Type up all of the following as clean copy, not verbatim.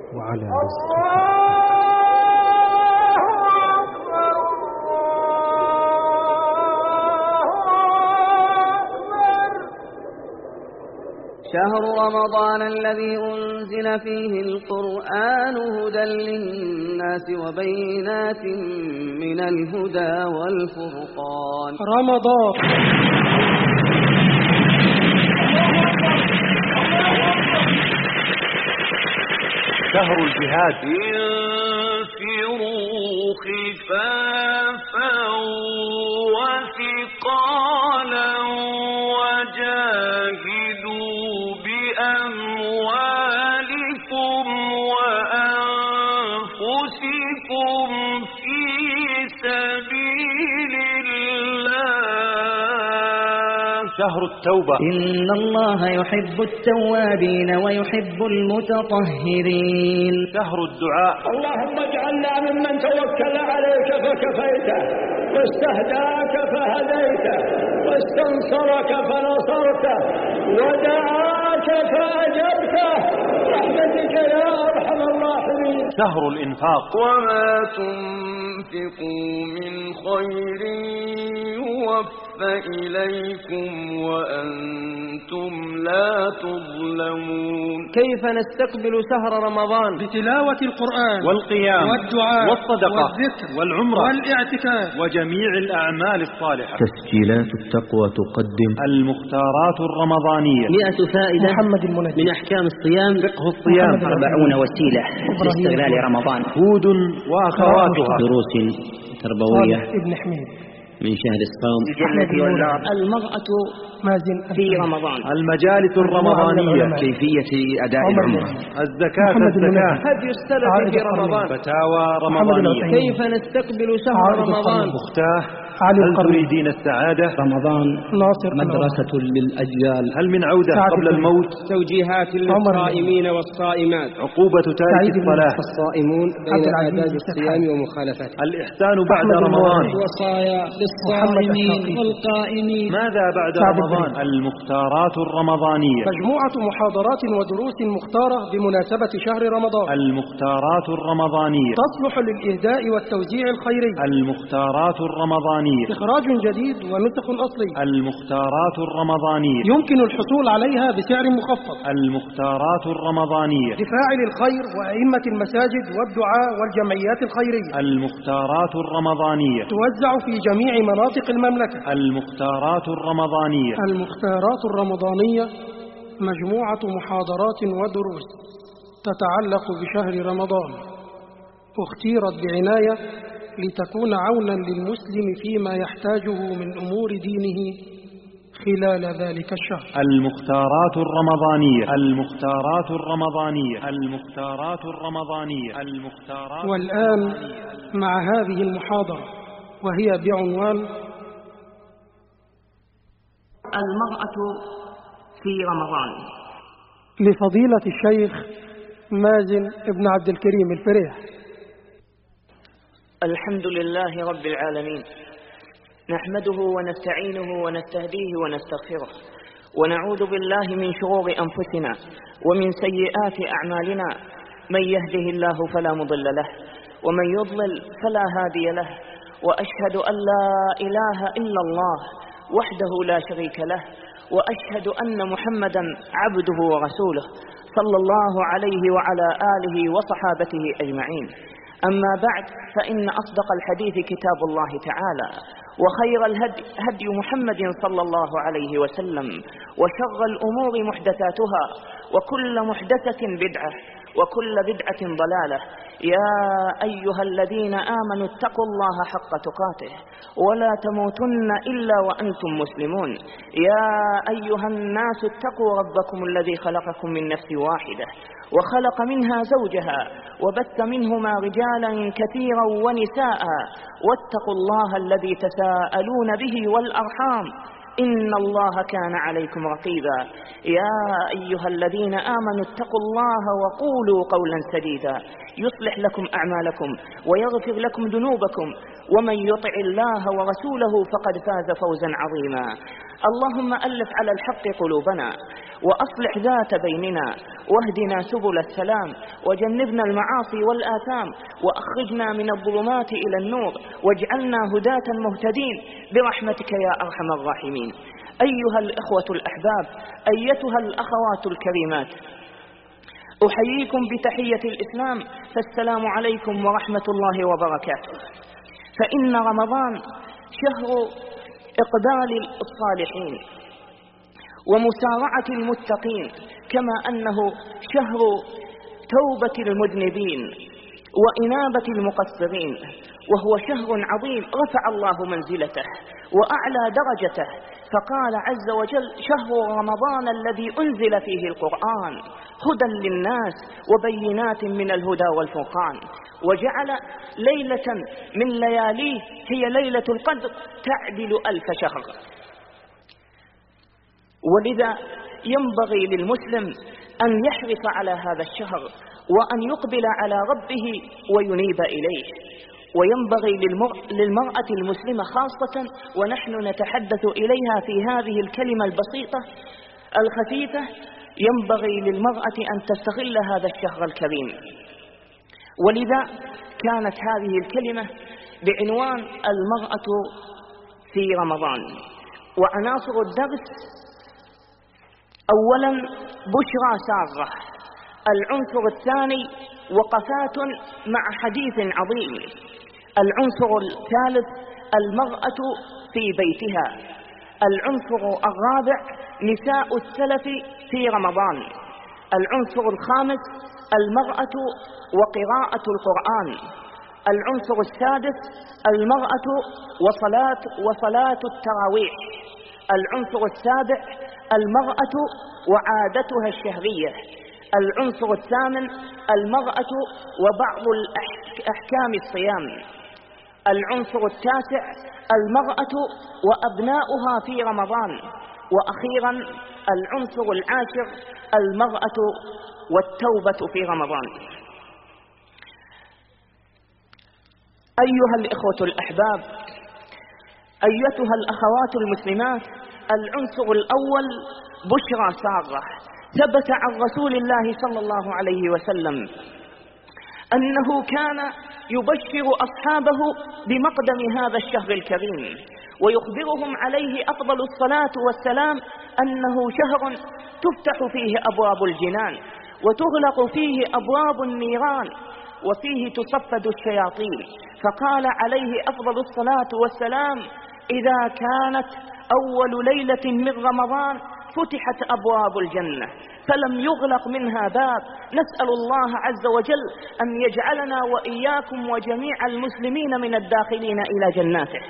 وعلى رزقكم. شهر رمضان الذي أنزل فيه القرآن هدى للناس وبينات من الهدى والفرقان. رمضان شهر الجهاد. انفروا خفافا وثقالا وجاهدوا بأموالكم وأنفسكم في سبيل الله. شهر التوبة. إن الله يحب التوابين ويحب المتطهرين. شهر الدعاء. اللهم اجعلنا ممن توكل عليك فكفيته واستهداك فهديته واستنصرك فنصرته ودعاك فأجبته برحمتك يا أرحم الراحمين. شهر الإنفاق. وما تنفقوا من خير يوفى إليكم وأنتم لا تظلمون. كيف نستقبل شهر رمضان؟ بتلاوة القرآن والقيام والدعاء والصدقة والذكر والعمرة والاعتكاف وجميع الأعمال الصالحة. تسجيلات التقوى تقدم المختارات الرمضانية. 100 فائدة محمد المنجم من أحكام الصيام. فقه الصيام. 40 وسيلة لاستغلال رمضان. هود وأخواتها. دروس تربوية ابن حميد من شهر الصوم. الجنة والنار. المرأة مازن في رمضان. المجالس الرمضانية. كيفية أداء العمرة. الزكاة. هدي السلف في رمضان. فتاوى رمضانية. كيف نستقبل شهر رمضان؟ مختاه. هل تريدين السعادة؟ رمضان ناصر مدرسة للأجيال. هل من عودة قبل الموت؟ توجيهات للصائمين والصائمات. عقوبة تارك الصلاة. الصائمون بين آداب الصيام ومخالفته. الإحسان بعد رمضان. وصايا للصائمين والقائمين. ماذا بعد رمضان؟ المختارات الرمضانية. مجموعة محاضرات ودروس مختارة بمناسبة شهر رمضان. المختارات الرمضانية. تصلح للإهداء والتوزيع الخيري. المختارات الرمضانية. إخراج جديد ونسخ أصلي. المختارات الرمضانية. يمكن الحصول عليها بسعر مخفض. المختارات الرمضانية. لفاعل الخير وأئمة المساجد والدعاء والجمعيات الخيرية. المختارات الرمضانية. توزع في جميع مناطق المملكة. المختارات الرمضانية. المختارات الرمضانية مجموعة محاضرات ودروس تتعلق بشهر رمضان، اختيرت بعناية لتكون عونا للمسلم فيما يحتاجه من أمور دينه خلال ذلك الشهر. المختارات الرمضانية. المختارات الرمضانية. المختارات الرمضانية. المختارات. والآن مع هذه المحاضرة وهي بعنوان المرأة في رمضان، لفضيلة الشيخ مازن ابن عبد الكريم الفريح. الحمد لله رب العالمين، نحمده ونستعينه ونستهديه ونستغفره، ونعوذ بالله من شرور أنفسنا ومن سيئات أعمالنا. من يهده الله فلا مضل له ومن يضلل فلا هادي له، وأشهد أن لا إله إلا الله وحده لا شريك له، وأشهد أن محمدا عبده ورسوله صلى الله عليه وعلى آله وصحابته أجمعين. أما بعد، فإن أصدق الحديث كتاب الله تعالى، وخير الهدي هدي محمد صلى الله عليه وسلم، وشر الأمور محدثاتها، وكل محدثة بدعة، وكل بدعة ضلالة. يا أيها الذين آمنوا اتقوا الله حق تقاته ولا تموتن إلا وأنتم مسلمون. يا أيها الناس اتقوا ربكم الذي خلقكم من نفس واحدة وخلق منها زوجها وبث منهما رجالا كثيرا ونساء، واتقوا الله الذي تساءلون به والأرحام إن الله كان عليكم رقيبا. يا أيها الذين آمنوا اتقوا الله وقولوا قولا سديدا يصلح لكم أعمالكم ويغفر لكم ذنوبكم، ومن يطع الله ورسوله فقد فاز فوزا عظيما. اللهم ألف على الحق قلوبنا، وأصلح ذات بيننا، واهدنا سبل السلام، وجنبنا المعاصي والآثام، وأخرجنا من الظلمات إلى النور، واجعلنا هداة مهتدين برحمتك يا أرحم الراحمين. أيها الإخوة الأحباب، أيتها الأخوات الكريمات، أحييكم بتحية الإسلام، فالسلام عليكم ورحمة الله وبركاته. فإن رمضان شهر إقبال الصالحين ومسارعة المتقين، كما أنه شهر توبة المذنبين وإنابة المقصرين، وهو شهر عظيم رفع الله منزلته وأعلى درجته، فقال عز وجل: شهر رمضان الذي أنزل فيه القرآن هدى للناس وبينات من الهدى والفرقان، وجعل ليلة من لياليه هي ليلة القدر تعدل 1000 شهر. ولذا ينبغي للمسلم أن يحرص على هذا الشهر، وأن يقبل على ربه وينيب إليه. وينبغي للمرأة المسلمة خاصة، ونحن نتحدث إليها في هذه الكلمة البسيطة الخفيفة، ينبغي للمرأة أن تستغل هذا الشهر الكريم. ولذا كانت هذه الكلمة بعنوان المرأة في رمضان. وعناصر الدرس: أولا بشرى سارة. العنصر الثاني وقفات مع حديث عظيم. العنصر الثالث المرأة في بيتها. العنصر الرابع نساء السلف في رمضان. العنصر الخامس المرأة وقراءة القرآن. العنصر السادس المرأة وصلاة التراويح. العنصر السابع المرأة وعادتها الشهرية. العنصر الثامن المرأة وبعض أحكام الصيام. العنصر التاسع المرأة وأبناؤها في رمضان. وأخيرا العنصر العاشر المرأة والتوبة في رمضان. أيها الإخوة الأحباب، أيتها الأخوات المسلمات، العنصر الأول بشرى سارة. ثبت عن رسول الله صلى الله عليه وسلم أنه كان يبشر أصحابه بمقدم هذا الشهر الكريم، ويخبرهم عليه أفضل الصلاة والسلام أنه شهر تفتح فيه أبواب الجنان، وتغلق فيه أبواب النيران، وفيه تصفد الشياطين. فقال عليه أفضل الصلاة والسلام: إذا كانت أول ليلة من رمضان فتحت أبواب الجنة فلم يغلق منها باب. نسأل الله عز وجل أن يجعلنا وإياكم وجميع المسلمين من الداخلين إلى جناته.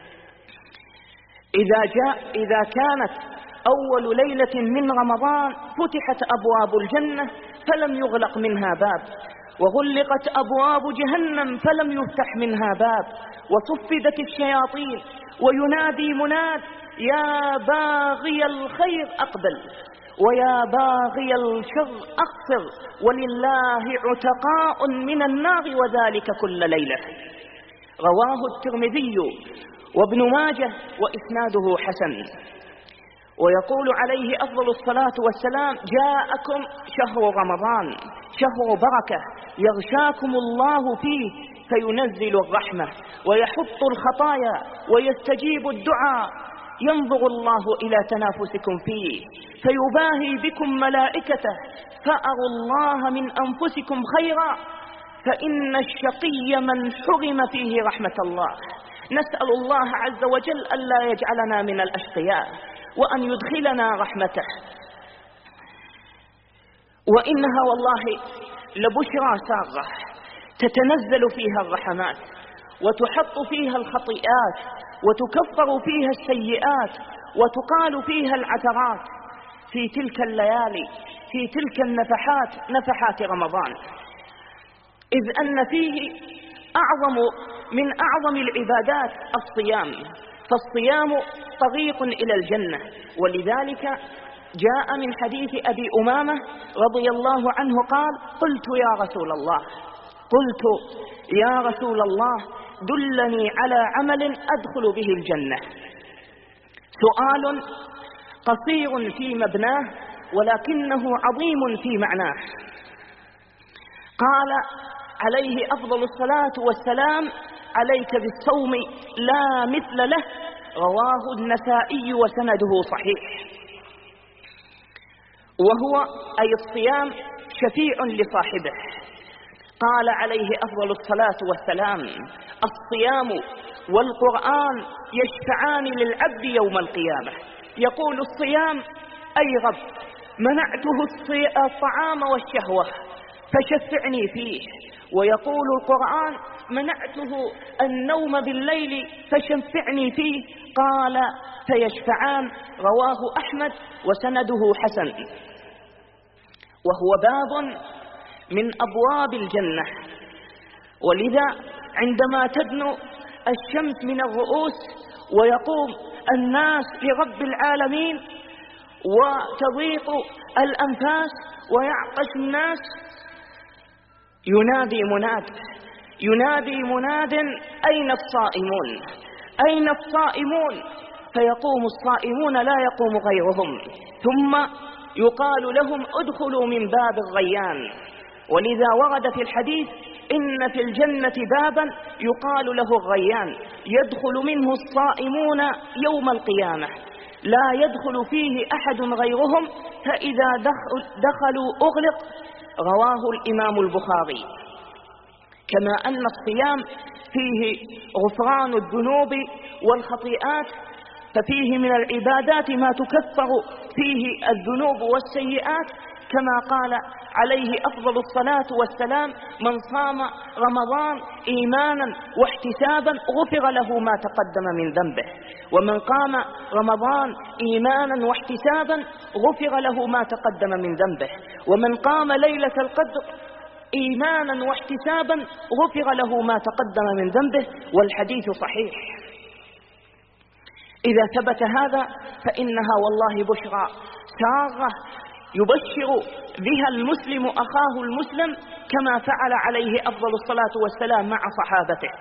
إذا كانت أول ليلة من رمضان فتحت أبواب الجنة فلم يغلق منها باب، وغلقت أبواب جهنم فلم يفتح منها باب، وصفدت الشياطين، وينادي مناد: يا باغي الخير أقبل، ويا باغي الشر أقصر، ولله عتقاء من النار، وذلك كل ليلة. رواه الترمذي وابن ماجه وإسناده حسن. ويقول عليه أفضل الصلاة والسلام: جاءكم شهر رمضان، شهر بركة، يغشاكم الله فيه فينزل الرحمة ويحط الخطايا ويستجيب الدعاء. ينظر الله إلى تنافسكم فيه فيباهي بكم ملائكته، فأروا الله من أنفسكم خيرا، فإن الشقي من حرم فيه رحمة الله. نسأل الله عز وجل ألا يجعلنا من الأشقياء، وأن يدخلنا رحمته. وإنها والله لبشرى سارة تتنزل فيها الرحمات، وتحط فيها الخطيئات، وتكفر فيها السيئات، وتقال فيها العثرات في تلك الليالي، في تلك النفحات، نفحات رمضان، إذ أن فيه من أعظم العبادات الصيام، فالصيام طريق إلى الجنة. ولذلك جاء من حديث أبي أمامة رضي الله عنه قال: قلت يا رسول الله دلني على عمل أدخل به الجنة. سؤال قصير في مبناه ولكنه عظيم في معناه. قال عليه أفضل الصلاة والسلام: عليك بالصوم لا مثل له، رواه النسائي وسنده صحيح. وهو أي الصيام شفيع لصاحبه. قال عليه أفضل الصلاة والسلام: الصيام والقرآن يشفعان للعبد يوم القيامة. يقول الصيام: أي رب، منعته الطعام والشهوة فشفعني فيه. ويقول القرآن: منعته النوم بالليل فشفعني فيه. قال: فيشفعان، رواه أحمد وسنده حسن. وهو باب من أبواب الجنة. ولذا عندما تدنو الشمس من الرؤوس ويقوم الناس لرب العالمين وتضيق الأنفاس ويعطش الناس، ينادي مناد: أين الصائمون؟ أين الصائمون؟ فيقوم الصائمون لا يقوم غيرهم، ثم يقال لهم: ادخلوا من باب الريان. ولذا ورد في الحديث: إن في الجنة بابا يقال له الريان، يدخل منه الصائمون يوم القيامة، لا يدخل فيه أحد غيرهم، فإذا دخلوا أغلق. رواه الإمام البخاري. كما أن الصيام فيه غفران الذنوب والخطيئات، ففيه من العبادات ما تكفر فيه الذنوب والسيئات، كما قال عليه أفضل الصلاة والسلام: من صام رمضان إيمانا واحتسابا غفر له ما تقدم من ذنبه. ومن قام رمضان إيمانا واحتسابا غفر له ما تقدم من ذنبه. ومن قام ليلة القدر إيمانا واحتسابا غفر له ما تقدم من ذنبه. والحديث صحيح. إذا ثبت هذا فإنها والله بشرى سارة يبشر بها المسلم أخاه المسلم، كما فعل عليه أفضل الصلاة والسلام مع صحابته.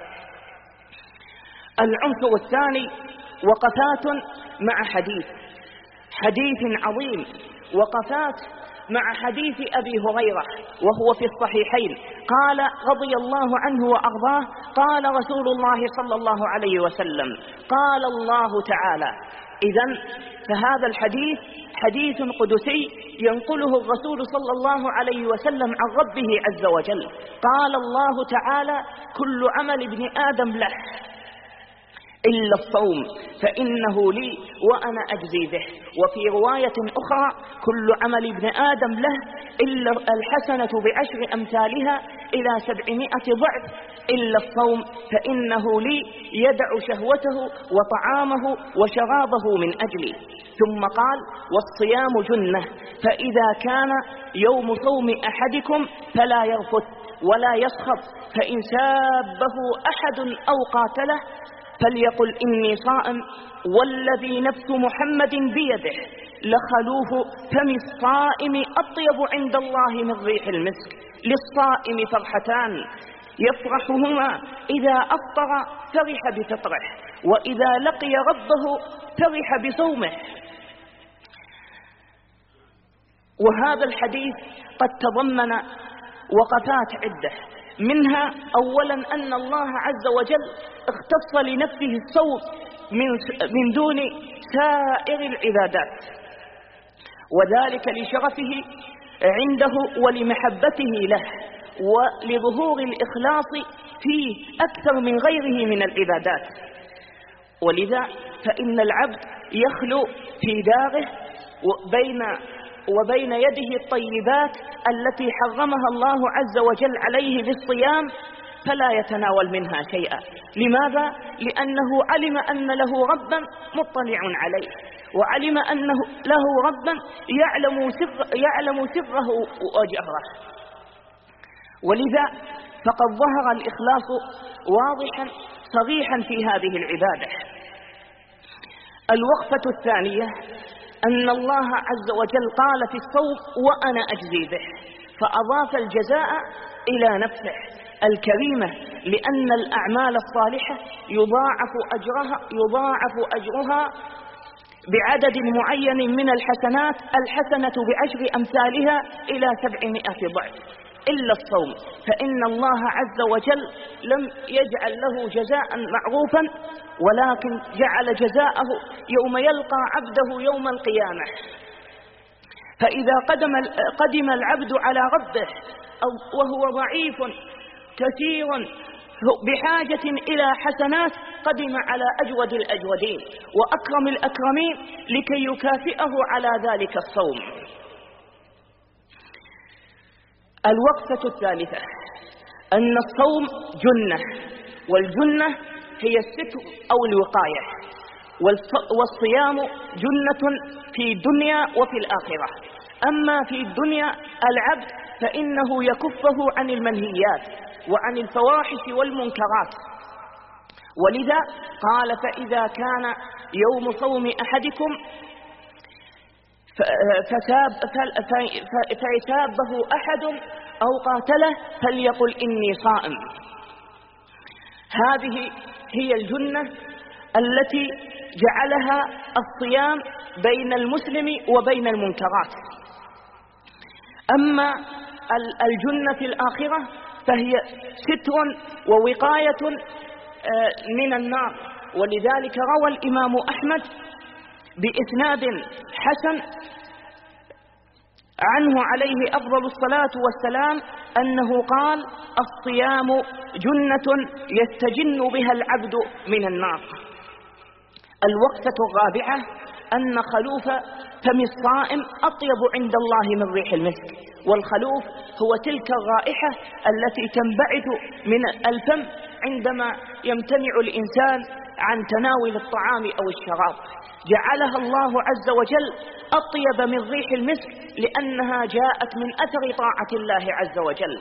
العنصر الثاني: وقفات مع حديث عظيم، وقفات مع حديث أبي هريرة وهو في الصحيحين. قال رضي الله عنه وأرضاه: قال رسول الله صلى الله عليه وسلم: قال الله تعالى. إذن فهذا الحديث حديث قدسي ينقله الرسول صلى الله عليه وسلم عن ربه عز وجل. قال الله تعالى: كل عمل ابن آدم له إلا الصوم فإنه لي وأنا أجزي به. وفي رواية أخرى: كل عمل ابن آدم له إلا الحسنة بعشر أمثالها إلى 700 ضعف إلا الصوم فإنه لي يدع شهوته وطعامه وشرابه من أجلي. ثم قال: والصيام جنة، فإذا كان يوم صوم أحدكم فلا يرفث ولا يسخط، فإن سابه أحد أو قاتله فليقل إني صائم، والذي نفس محمد بيده لخلوف فم الصائم أطيب عند الله من ريح المسك. للصائم فرحتان يفرحهما: إذا أفطر فرح بفطره، وإذا لقي ربه فرح بصومه. وهذا الحديث قد تضمن وقفات عدة، منها أولا أن الله عز وجل اختص لنفسه الصوم من دون سائر العبادات، وذلك لشرفه عنده ولمحبته له ولظهور الإخلاص فيه أكثر من غيره من العبادات. ولذا فإن العبد يخلو في داره وبين يده الطيبات التي حرمها الله عز وجل عليه بالصيام، فلا يتناول منها شيئا. لماذا؟ لأنه علم أن له ربا مطلع عليه، وعلم أنه له ربا يعلم سره وجهره. ولذا فقد ظهر الإخلاص واضحا صريحا في هذه العبادة. الوقفة الثانية أن الله عز وجل قال في الصوم: وأنا أجزي به، فأضاف الجزاء إلى نفسه الكريمة، لأن الأعمال الصالحة يضاعف أجرها بعدد معين من الحسنات، الحسنة ب10 أمثالها إلى 700 ضعف، إلا الصوم فإن الله عز وجل لم يجعل له جزاء معروفا، ولكن جعل جزاءه يوم يلقى عبده يوم القيامة. فإذا قدم العبد على ربه وهو ضعيف كثير بحاجة إلى حسنات، قدم على أجود الأجودين وأكرم الأكرمين لكي يكافئه على ذلك الصوم. الوقفة الثالثة أن الصوم جنة، والجنة هي الستر أو الوقاية، والصيام جنة في الدنيا وفي الآخرة. أما في الدنيا العبد فإنه يكفه عن المنهيات وعن الفواحش والمنكرات، ولذا قال فإذا كان يوم صوم أحدكم فسابه أحد أو قاتله فليقل إني صائم. هذه هي الجنة التي جعلها الصيام بين المسلم وبين المنكرات. أما الجنة في الآخرة فهي ستر ووقاية من النار، ولذلك روى الإمام أحمد بإسناد حسن عنه عليه أفضل الصلاة والسلام أنه قال الصيام جنة يستجن بها العبد من النار. الوقفة الرابعة أن خلوف فم الصائم أطيب عند الله من ريح المسك، والخلوف هو تلك الرائحة التي تنبعث من الفم عندما يمتنع الإنسان عن تناول الطعام أو الشراب، جعلها الله عز وجل أطيب من ريح المسك لأنها جاءت من أثر طاعة الله عز وجل.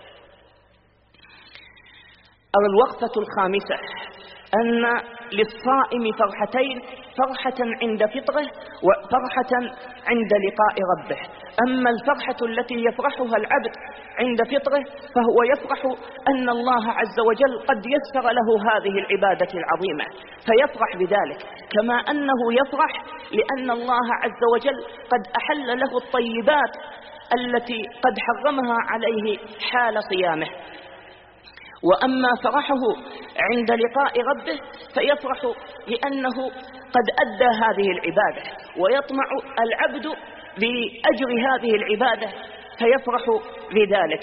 الوقفة الخامسة أن للصائم فرحتين، فرحة عند فطره وفرحة عند لقاء ربه. أما الفرحة التي يفرحها العبد عند فطره فهو يفرح أن الله عز وجل قد يسر له هذه العبادة العظيمة فيفرح بذلك، كما أنه يفرح لأن الله عز وجل قد أحل له الطيبات التي قد حرمها عليه حال صيامه. وأما فرحه عند لقاء ربه فيفرح لأنه قد أدى هذه العبادة، ويطمع العبد بأجر هذه العبادة فيفرح بذلك.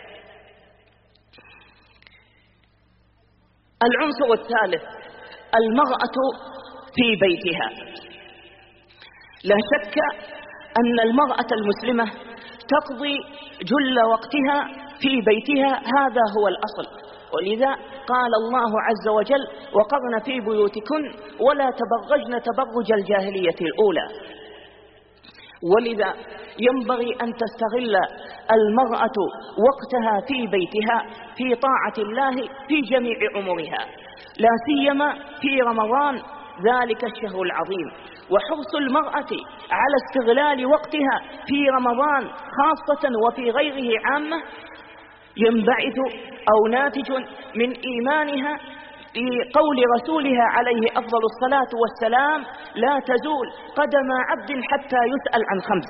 العنصر الثالث المرأة في بيتها. لا شك أن المرأة المسلمة تقضي جل وقتها في بيتها، هذا هو الأصل. ولذا قال الله عز وجل وقرن في بيوتكن ولا تبرجن تبرج الجاهلية الأولى. ولذا ينبغي أن تستغل المرأة وقتها في بيتها في طاعة الله في جميع أمورها، لا سيما في رمضان ذلك الشهر العظيم. وحرص المرأة على استغلال وقتها في رمضان خاصة وفي غيره عامة ينبعث أو ناتج من إيمانها بقول رسولها عليه أفضل الصلاة والسلام لا تزول قدم عبد حتى يسأل عن 5: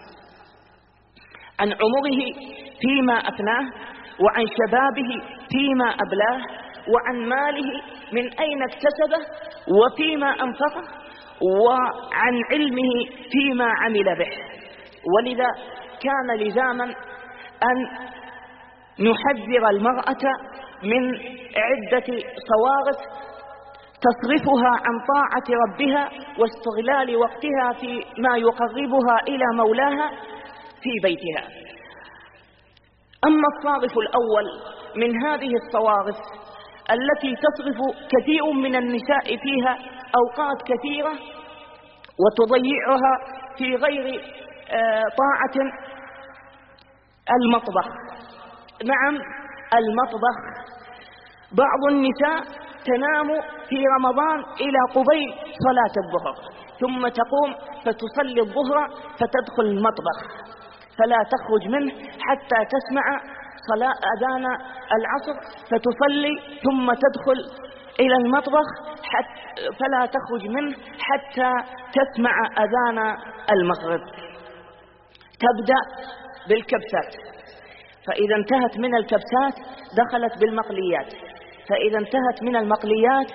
عن عمره فيما أفناه، وعن شبابه فيما أبلاه، وعن ماله من أين اكتسبه وفيما أنفقه، وعن علمه فيما عمل به. ولذا كان لزاما أن نحذر المرأة من عدة صوارف تصرفها عن طاعة ربها واستغلال وقتها في ما يقربها إلى مولاها في بيتها. أما الصارف الأول من هذه الصوارف التي تصرف كثير من النساء فيها أوقات كثيرة وتضيعها في غير طاعة المطبخ. نعم، المطبخ. بعض النساء تنام في رمضان إلى قبيل صلاة الظهر، ثم تقوم فتصلي الظهر فتدخل المطبخ فلا تخرج منه حتى تسمع أذان العصر، فتصلي ثم تدخل إلى المطبخ فلا تخرج منه حتى تسمع أذان المغرب. تبدأ بالكبسات، فإذا انتهت من الكبسات دخلت بالمقليات، فإذا انتهت من المقليات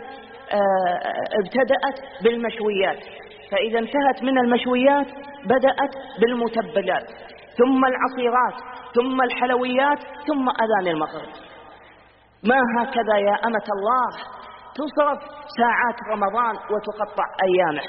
ابتدأت بالمشويات، فإذا انتهت من المشويات بدأت بالمتبلات، ثم العصيرات، ثم الحلويات، ثم أذان المغرب. ما هكذا يا أمة الله تصرف ساعات رمضان وتقطع أيامه؟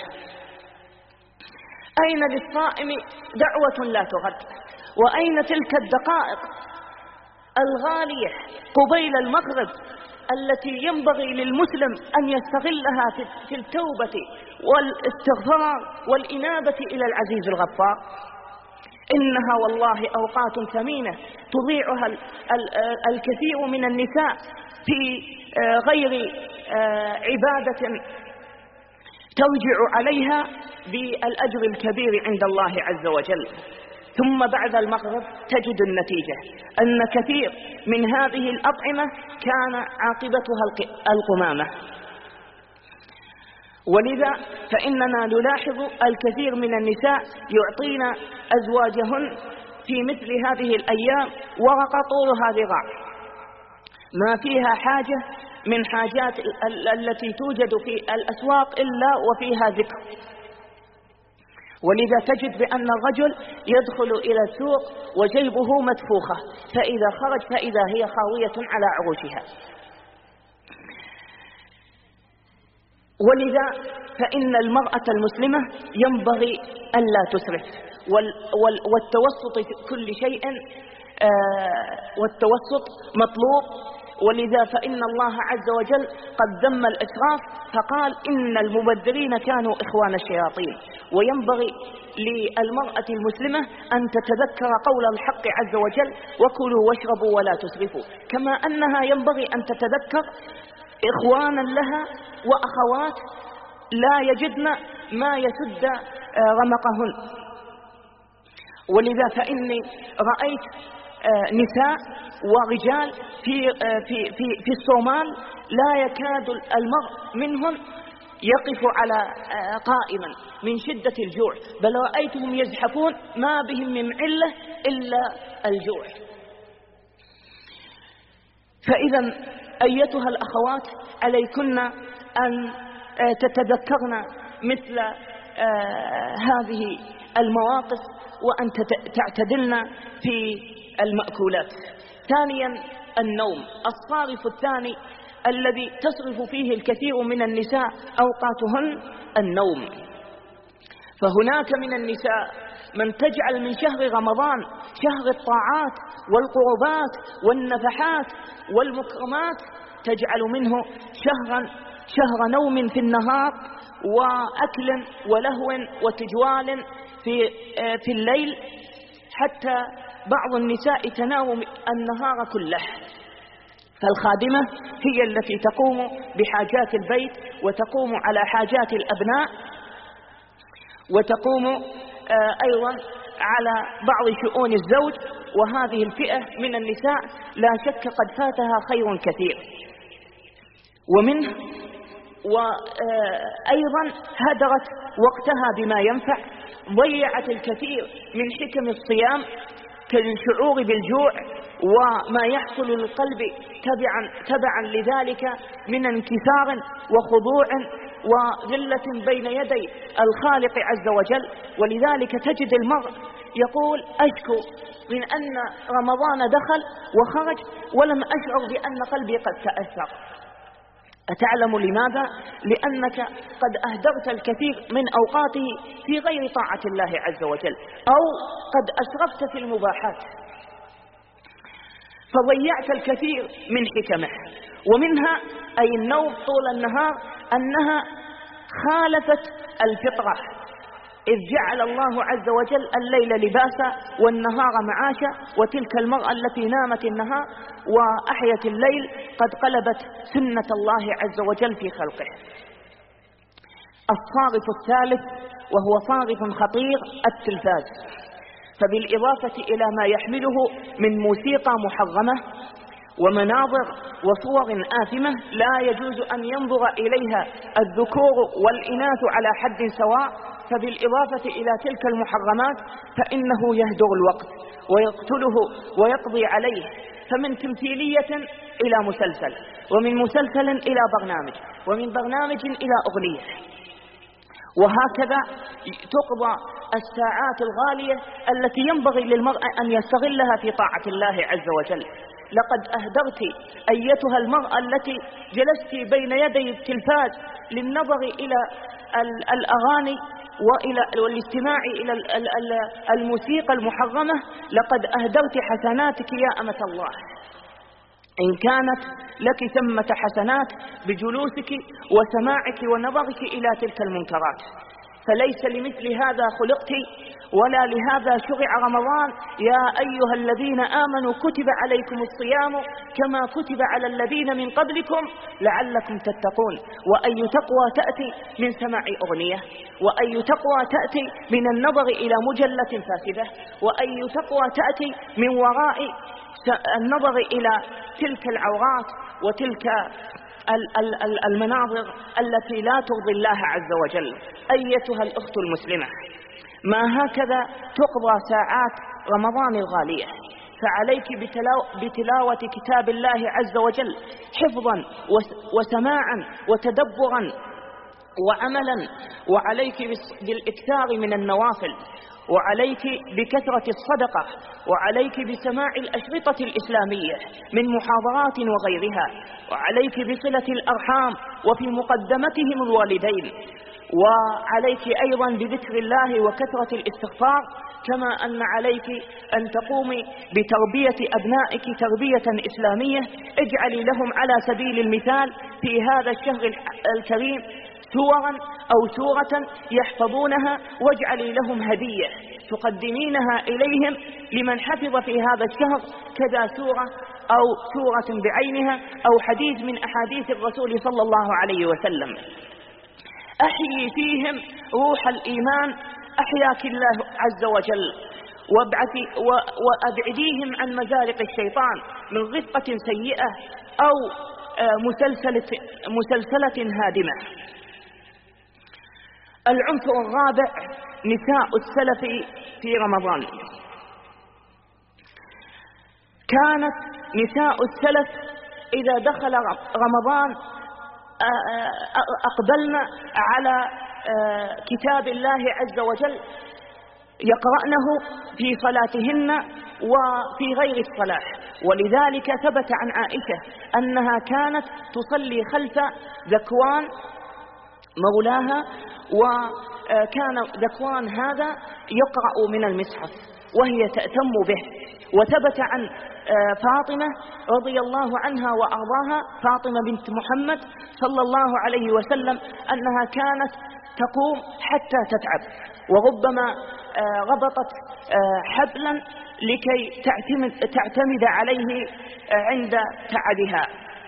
أين للصائم دعوة لا ترد؟ وأين تلك الدقائق الغالية قبيل المغرب التي ينبغي للمسلم أن يستغلها في التوبة والاستغفار والإنابة إلى العزيز الغفار؟ إنها والله أوقات ثمينة تضيعها الكثير من النساء في غير عبادة ترجع عليها بالأجر الكبير عند الله عز وجل. ثم بعد المغرب تجد النتيجة أن كثير من هذه الأطعمة كان عاقبتها القمامة. ولذا فإننا نلاحظ الكثير من النساء يعطين أزواجهن في مثل هذه الأيام ورقة طولها ذراع ما فيها حاجة من حاجات التي توجد في الأسواق إلا وفيها ذكر. ولذا تجد بأن الرجل يدخل إلى السوق وجيبه مدفوخة، فإذا خرج فإذا هي خاوية على عروشها. ولذا فإن المرأة المسلمة ينبغي ألا تسرف، والتوسط في كل شيء والتوسط مطلوب. ولذا فإن الله عز وجل قد ذم الإسراف فقال إن المبذرين كانوا إخوان الشياطين. وينبغي للمرأة المسلمة أن تتذكر قول الحق عز وجل وكلوا واشربوا ولا تسرفوا، كما أنها ينبغي أن تتذكر إخوانا لها وأخوات لا يجدن ما يسد رمقهن. ولذا فإني رأيت نساء ورجال في الصومال لا يكاد المرء منهم يقف على قائما من شدة الجوع، بل رأيتهم يزحفون ما بهم من علة إلا الجوع. فإذا أيتها الأخوات عليكن أن تتذكرن مثل هذه المواقف وأن تعتدلن في المأكولات. ثانيا النوم، الصارف الثاني الذي تصرف فيه الكثير من النساء أوقاتهن النوم. فهناك من النساء من تجعل من شهر رمضان شهر الطاعات والقربات والنفحات والمكرمات، تجعل منه شهر نوم في النهار وأكل ولهو وتجوال في الليل، حتى بعض النساء تنام النهار كله. فالخادمة هي التي تقوم بحاجات البيت وتقوم على حاجات الأبناء وتقوم أيضا على بعض شؤون الزوج، وهذه الفئة من النساء لا شك قد فاتها خير كثير. ومنه وأيضا هدرت وقتها بما ينفع، ضيعت الكثير من حكم الصيام كالشعور بالجوع وما يحصل للقلب تبعا لذلك من انكسار وخضوع وذلة بين يدي الخالق عز وجل. ولذلك تجد المرء يقول أشكو من أن رمضان دخل وخرج ولم أشعر بأن قلبي قد تأثر. أتعلم لماذا؟ لأنك قد أهدرت الكثير من أوقاته في غير طاعة الله عز وجل، أو قد أسرفت في المباحات فضيعت الكثير من حكمه. ومنها أي النوم طول النهار أنها خالفت الفطرة، إذ جعل الله عز وجل الليل لباسا والنهار معاشا، وتلك المرأة التي نامت النهار وأحيت الليل قد قلبت سنة الله عز وجل في خلقه. الصارف الثالث وهو صارف خطير التلفاز، فبالإضافة إلى ما يحمله من موسيقى محرمة ومناظر وصور آثمة لا يجوز أن ينظر إليها الذكور والإناث على حد سواء، فبالإضافة إلى تلك المحرمات فإنه يهدر الوقت ويقتله ويقضي عليه. فمن تمثيلية إلى مسلسل، ومن مسلسل إلى برنامج، ومن برنامج إلى أغنية، وهكذا تقضى الساعات الغالية التي ينبغي للمرء أن يستغلها في طاعة الله عز وجل. لقد أهدرت أيتها المرأة التي جلست بين يدي التلفاز للنظر إلى الأغاني والاستماع إلى الموسيقى المحرمة، لقد أهدرت حسناتك يا أمة الله. إن كانت لك ثمة حسنات بجلوسك وسماعك ونظرك إلى تلك المنكرات، فليس لمثل هذا خلقت ولا لهذا شرع رمضان. يا أيها الذين آمنوا كتب عليكم الصيام كما كتب على الذين من قبلكم لعلكم تتقون. وأي تقوى تأتي من سماع أغنية، وأي تقوى تأتي من النظر إلى مجلة فاسدة، وأي تقوى تأتي من وراء النظر إلى تلك العورات وتلك المناظر التي لا ترضي الله عز وجل. أيتها الأخت المسلمة، ما هكذا تقضى ساعات رمضان الغالية، فعليك بتلاوة كتاب الله عز وجل حفظا وسماعا وتدبرا وعملا، وعليك بالإكثار من النوافل، وعليك بكثرة الصدقة، وعليك بسماع الأشرطة الإسلامية من محاضرات وغيرها، وعليك بصلة الأرحام وفي مقدمتهم الوالدين، وعليك أيضا بذكر الله وكثرة الاستغفار، كما أن عليك أن تقومي بتربية أبنائك تربية إسلامية. اجعلي لهم على سبيل المثال في هذا الشهر الكريم سورا أو سورة يحفظونها، واجعلي لهم هدية تقدمينها إليهم لمن حفظ في هذا الشهر كذا سورة أو سورة بعينها أو حديث من أحاديث الرسول صلى الله عليه وسلم. أحيي فيهم روح الإيمان أحياك الله عز وجل، وأبعديهم عن مزارق الشيطان من رفقة سيئة أو مسلسلة هادمة. العنصر الرابع نساء السلف في رمضان. كانت نساء السلف إذا دخل رمضان أقبلن على كتاب الله عز وجل يقرأنه في صلاتهن وفي غير الصلاة. ولذلك ثبت عن عائشة أنها كانت تصلي خلف ذكوان مولاها، وكان ذكوان هذا يقرأ من المصحف وهي تأتم به. وثبت عن فاطمة رضي الله عنها وأرضاها، فاطمة بنت محمد صلى الله عليه وسلم، أنها كانت تقوم حتى تتعب، وربما ربطت حبلا لكي تعتمد عليه عند تعبها.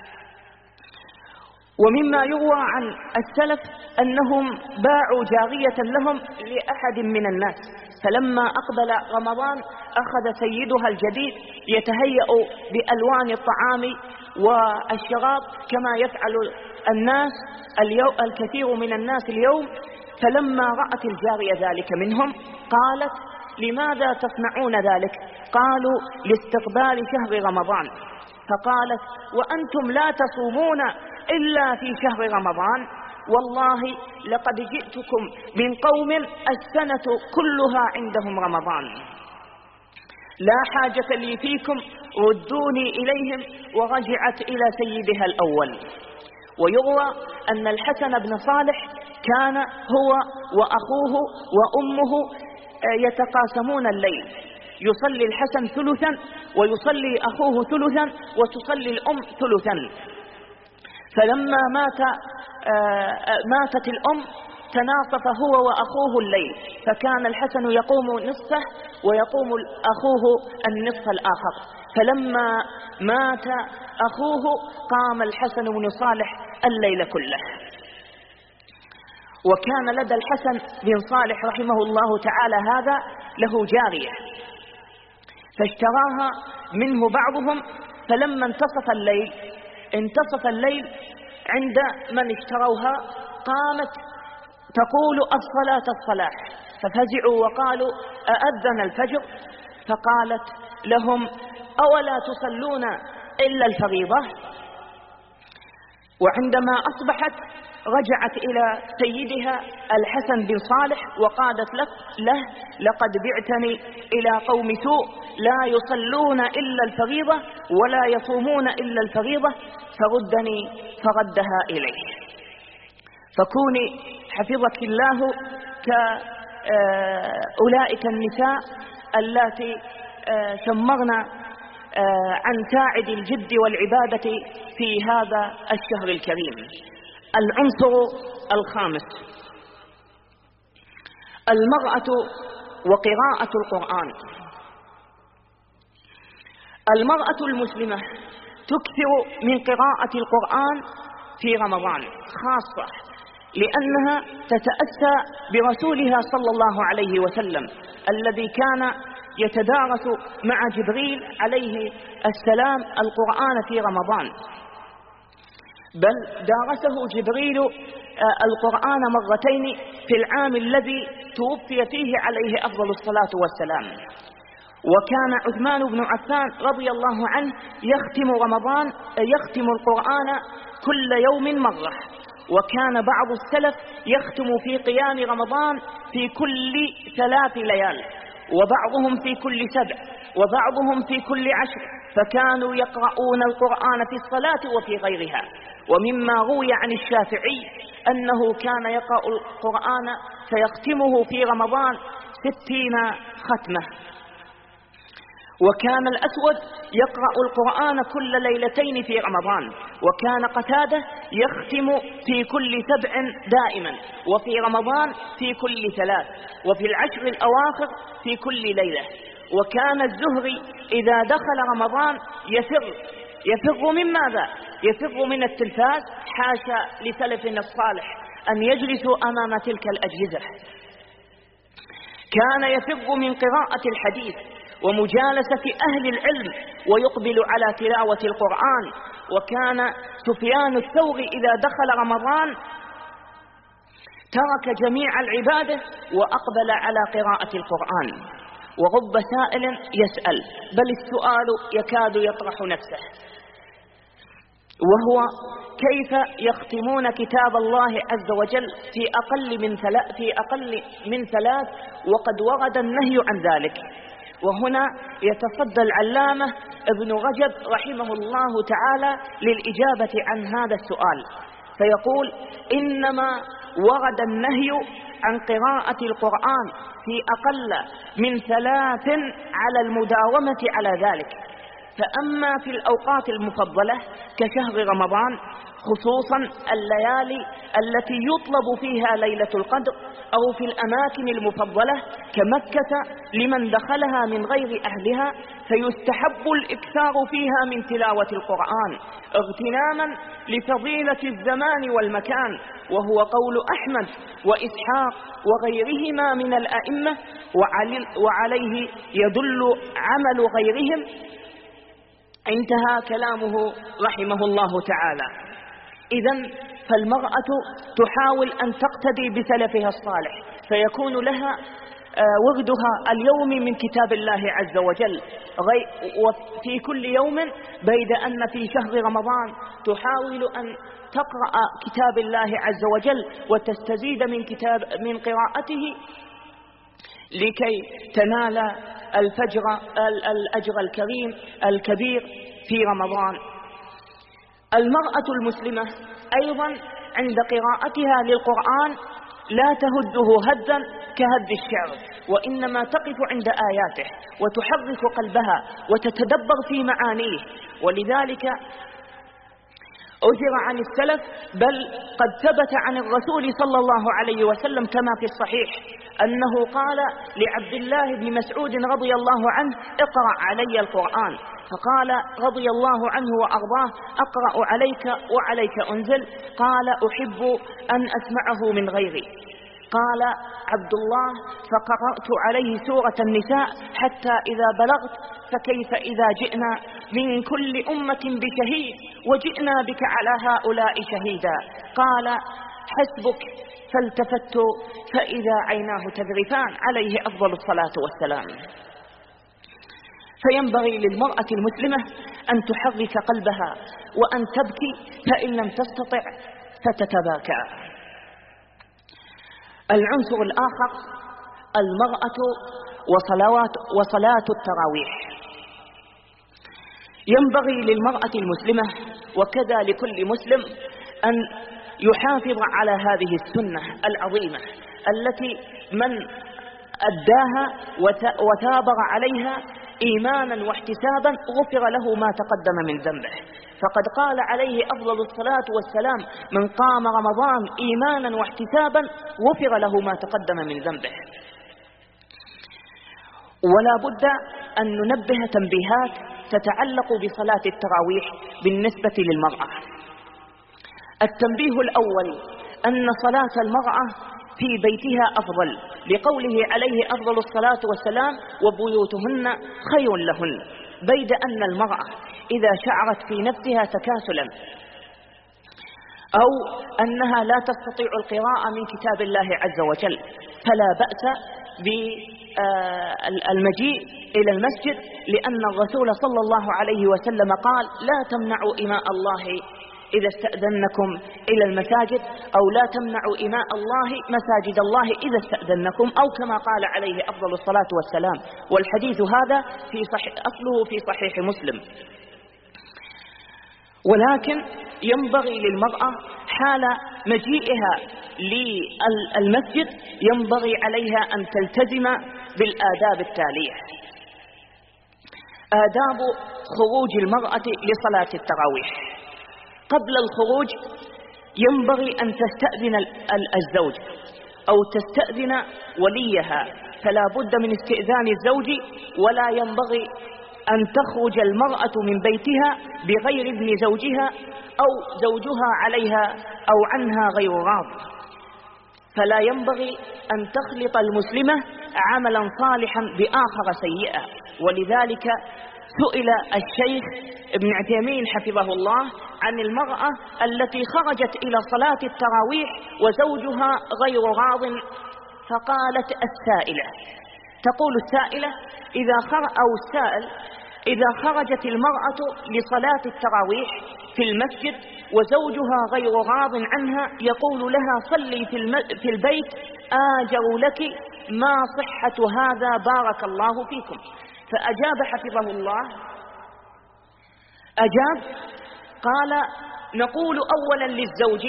ومما يروى عن السلف أنهم باعوا جارية لهم لأحد من الناس، فلما أقبل رمضان أخذ سيدها الجديد يتهيأ بألوان الطعام والشراب كما يفعل الناس الكثير من الناس اليوم. فلما رأت الجارية ذلك منهم قالت: لماذا تصنعون ذلك؟ قالوا: لاستقبال شهر رمضان. فقالت: وأنتم لا تصومون إلا في شهر رمضان؟ والله لقد جئتكم من قوم السنة كلها عندهم رمضان، لا حاجة لي فيكم، ردوني إليهم. ورجعت إلى سيدها الأول. ويروى أن الحسن بن صالح كان هو وأخوه وأمه يتقاسمون الليل، يصلي الحسن ثلثا ويصلي أخوه ثلثا وتصلي الأم ثلثا. فلما ماتت الأم تناصف هو وأخوه الليل، فكان الحسن يقوم نصفه ويقوم أخوه النصف الآخر. فلما مات أخوه قام الحسن بن صالح الليل كله. وكان لدى الحسن بن صالح رحمه الله تعالى هذا له جارية، فاشتراها منه بعضهم، فلما انتصف الليل انتصف الليل عند من اشتروها قامت تقول الصلاة الصلاة، ففزعوا وقالوا أأذن الفجر؟ فقالت لهم أولا تصلون إلا الفريضة؟ وعندما أصبحت رجعت إلى سيدها الحسن بن صالح وقالت له لقد بعتني إلى قوم سوء لا يصلون إلا الفريضة ولا يصومون إلا الفريضة فردني، فردها إليه. فكوني حفظك الله كأولئك النساء اللاتي شمرن عن ساعد الجد والعبادة في هذا الشهر الكريم. العنصر الخامس: المرأة وقراءة القرآن. المرأة المسلمة تكثر من قراءة القرآن في رمضان خاصة لأنها تتأسى برسولها صلى الله عليه وسلم الذي كان يتدارس مع جبريل عليه السلام القرآن في رمضان، بل دارسه جبريل القرآن مرتين في العام الذي توفي فيه عليه أفضل الصلاة والسلام. وكان عثمان بن عفان رضي الله عنه يختم القرآن كل يوم مرة، وكان بعض السلف يختم في قيام رمضان في كل 3 ليال، وبعضهم في كل 7، وبعضهم في كل 10، فكانوا يقرؤون القرآن في الصلاة وفي غيرها. ومما روي عن الشافعي أنه كان يقرأ القرآن فيختمه في رمضان 60 ختمة. وكان الأسود يقرأ القرآن كل ليلتين في رمضان، وكان قتادة يختم في كل 7 دائما، وفي رمضان في كل 3، وفي العشر الأواخر في كل ليلة. وكان الزهري إذا دخل رمضان يفر من ماذا؟ يفر من التلفاز، حاشا لسلفنا الصالح أن يجلسوا أمام تلك الأجهزة. كان يفر من قراءة الحديث ومجالسة أهل العلم ويقبل على تلاوة القرآن. وكان سفيان الثوري إذا دخل رمضان ترك جميع العبادة وأقبل على قراءة القرآن. ورب سائل يسأل، بل السؤال يكاد يطرح نفسه، وهو كيف يختمون كتاب الله عز وجل في أقل من 3 وقد ورد النهي عن ذلك. وهنا يتصدى العلامة ابن رجب رحمه الله تعالى للإجابة عن هذا السؤال، فيقول: إنما ورد النهي عن قراءة القرآن في أقل من 3 على المداومة على ذلك. فأما في الأوقات المفضلة كشهر رمضان، خصوصا الليالي التي يطلب فيها ليلة القدر، أو في الأماكن المفضلة كمكة لمن دخلها من غير أهلها، فيستحب الإكثار فيها من تلاوة القرآن اغتناما لفضيلة الزمان والمكان، وهو قول أحمد وإسحاق وغيرهما من الأئمة، وعليه يدل عمل غيرهم. انتهى كلامه رحمه الله تعالى. إذن فالمرأة تحاول أن تقتدي بسلفها الصالح، فيكون لها وردها اليومي من كتاب الله عز وجل، وفي كل يوم، بيد أن في شهر رمضان تحاول أن تقرأ كتاب الله عز وجل وتستزيد من قراءته لكي تنال الأجر الكريم الكبير في رمضان. المرأة المسلمة أيضا عند قراءتها للقرآن لا تهده هدا كهد الشعر، وإنما تقف عند آياته وتحرك قلبها وتتدبر في معانيه. ولذلك أثر عن السلف، بل قد ثبت عن الرسول صلى الله عليه وسلم كما في الصحيح أنه قال لعبد الله بن مسعود رضي الله عنه: اقرأ علي القرآن. فقال رضي الله عنه وأرضاه: أقرأ عليك وعليك أنزل. قال: أحب أن أسمعه من غيري. قال عبد الله: فقرأت عليه سورة النساء حتى إذا بلغت: فكيف إذا جئنا من كل أمة بشهيد وجئنا بك على هؤلاء شهيدا. قال: حسبك. فالتفت فإذا عيناه تذرفان عليه أفضل الصلاة والسلام. فينبغي للمرأة المسلمة أن تحرك قلبها وأن تبكي، فإن لم تستطع فتتباكى. العنصر الآخر المرأة وصلاة التراويح. ينبغي للمرأة المسلمة وكذا لكل مسلم أن يحافظ على هذه السنة العظيمة التي من أداها وثابر عليها إيمانا واحتسابا غفر له ما تقدم من ذنبه. فقد قال عليه أفضل الصلاة والسلام: من قام رمضان إيمانا واحتسابا غفر له ما تقدم من ذنبه. ولا بد أن ننبه تنبيهات تتعلق بصلاة التراويح بالنسبة للمرأة. التنبيه الأول أن صلاة المرأة في بيتها أفضل، لقوله عليه أفضل الصلاة والسلام: وبيوتهن خير لهن، بيد أن المرأة إذا شعرت في نفسها تكاسلا أو أنها لا تستطيع القراءة من كتاب الله عز وجل فلا بأس بالمجيء إلى المسجد، لأن الرسول صلى الله عليه وسلم قال: لا تمنعوا إماء الله إذا استأذنكم إلى المساجد، أو لا تمنعوا إماء الله مساجد الله إذا استأذنكم، أو كما قال عليه أفضل الصلاة والسلام. والحديث هذا أصله في صحيح مسلم. ولكن ينبغي للمرأة حال مجيئها للمسجد ينبغي عليها أن تلتزم بالآداب التالية: آداب خروج المرأة لصلاة التراويح. قبل الخروج ينبغي أن تستأذن الزوج أو تستأذن وليها، فلا بد من استئذان الزوج، ولا ينبغي أن تخرج المرأة من بيتها بغير إذن زوجها أو زوجها عليها أو عنها غير راض. فلا ينبغي أن تخلط المسلمة عملا صالحا بآخر سيئا. ولذلك سئل الشيخ ابن عثيمين حفظه الله عن المرأة التي خرجت إلى صلاة التراويح وزوجها غير راض، فقالت السائلة، تقول السائلة إذا خرجت المرأة لصلاة التراويح في المسجد وزوجها غير راض عنها يقول لها: صلي في البيت آجر لك، ما صحة هذا بارك الله فيكم. فأجاب حفظه الله، قال: نقول أولا للزوج: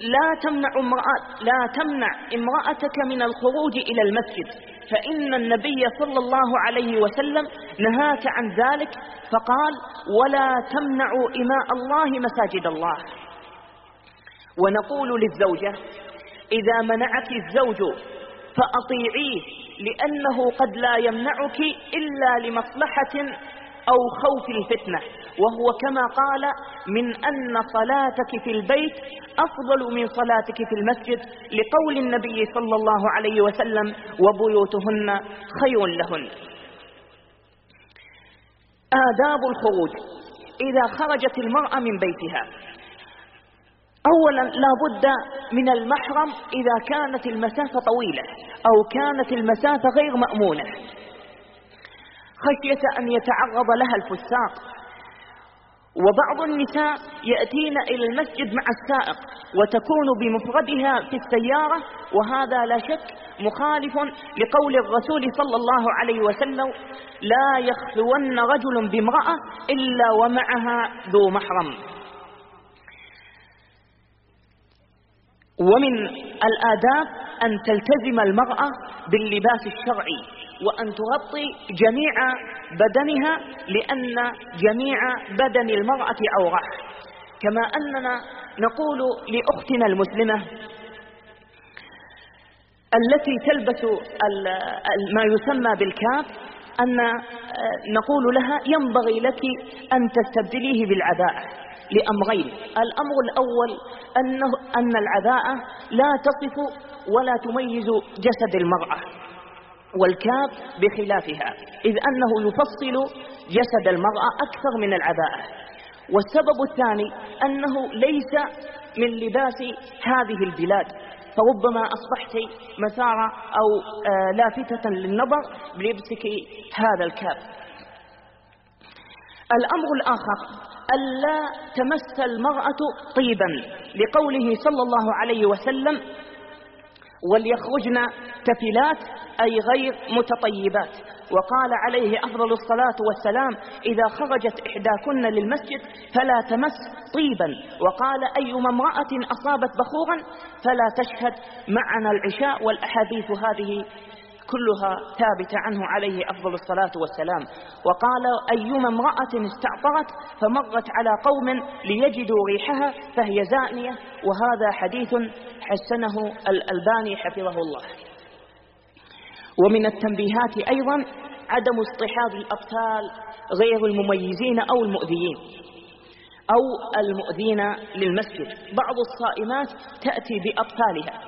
لا تمنع امرأتك من الخروج إلى المسجد، فإن النبي صلى الله عليه وسلم نهاك عن ذلك، فقال: ولا تمنعوا إماء الله مساجد الله. ونقول للزوجة: إذا منعك الزوج فأطيعيه، لأنه قد لا يمنعك إلا لمصلحة أو خوف الفتنة، وهو كما قال: من أن صلاتك في البيت أفضل من صلاتك في المسجد، لقول النبي صلى الله عليه وسلم: وبيوتهن خير لهن. آداب الخروج إذا خرجت المرأة من بيتها: أولا لا بد من المحرم إذا كانت المسافة طويلة أو كانت المسافة غير مأمونة، خشية أن يتعرض لها الفساق. وبعض النساء يأتين إلى المسجد مع السائق وتكون بمفردها في السيارة، وهذا لا شك مخالف لقول الرسول صلى الله عليه وسلم: لا يخلون رجل بامرأة إلا ومعها ذو محرم. ومن الآداب أن تلتزم المرأة باللباس الشرعي وأن تغطي جميع بدنها، لأن جميع بدن المرأة عورة. كما أننا نقول لأختنا المسلمة التي تلبس ما يسمى بالكاب أن نقول لها: ينبغي لك أن تستبدليه بالعباءة لأمرين: الأمر الأول أن العباءة لا تصف ولا تميز جسد المرأة، والكاب بخلافها، إذ أنه يفصل جسد المرأة أكثر من العباءة. والسبب الثاني أنه ليس من لباس هذه البلاد، فربما أصبحت مثارة أو لافتة للنظر بلبسك هذا الكاب. الأمر الآخر ألا تمس المرأة طيبا، لقوله صلى الله عليه وسلم: وليخرجن تفلات، أي غير متطيبات. وقال عليه أفضل الصلاة والسلام: إذا خرجت إحداكن للمسجد فلا تمس طيبا. وقال: أيما امرأة أصابت بخورا فلا تشهد معنا العشاء. والأحاديث هذه كلها ثابتة عنه عليه أفضل الصلاة والسلام. وقال: أيما امرأة استعطرت فمرت على قوم ليجدوا ريحها فهي زانية. وهذا حديث حسنه الألباني حفظه الله. ومن التنبيهات أيضا عدم اصطحاب الأطفال غير المميزين أو المؤذيين أو المؤذين للمسجد. بعض الصائمات تأتي بأطفالها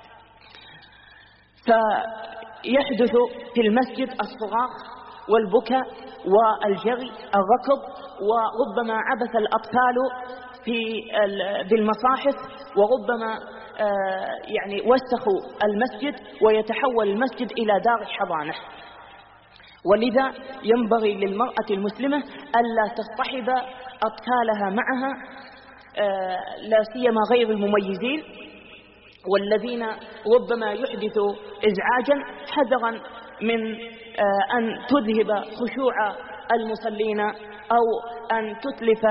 فيحدث في المسجد الصراخ والبكاء والجري الركض، وربما عبث الأطفال بالمصاحف، وربما يعني وسخوا المسجد ويتحول المسجد إلى دار حضانة. ولذا ينبغي للمرأة المسلمة ألا تصطحب أطفالها معها، لا سيما غير المميزين والذين ربما يحدثوا إزعاجا، حذرا من أن تذهب خشوع المصلين أو أن تتلف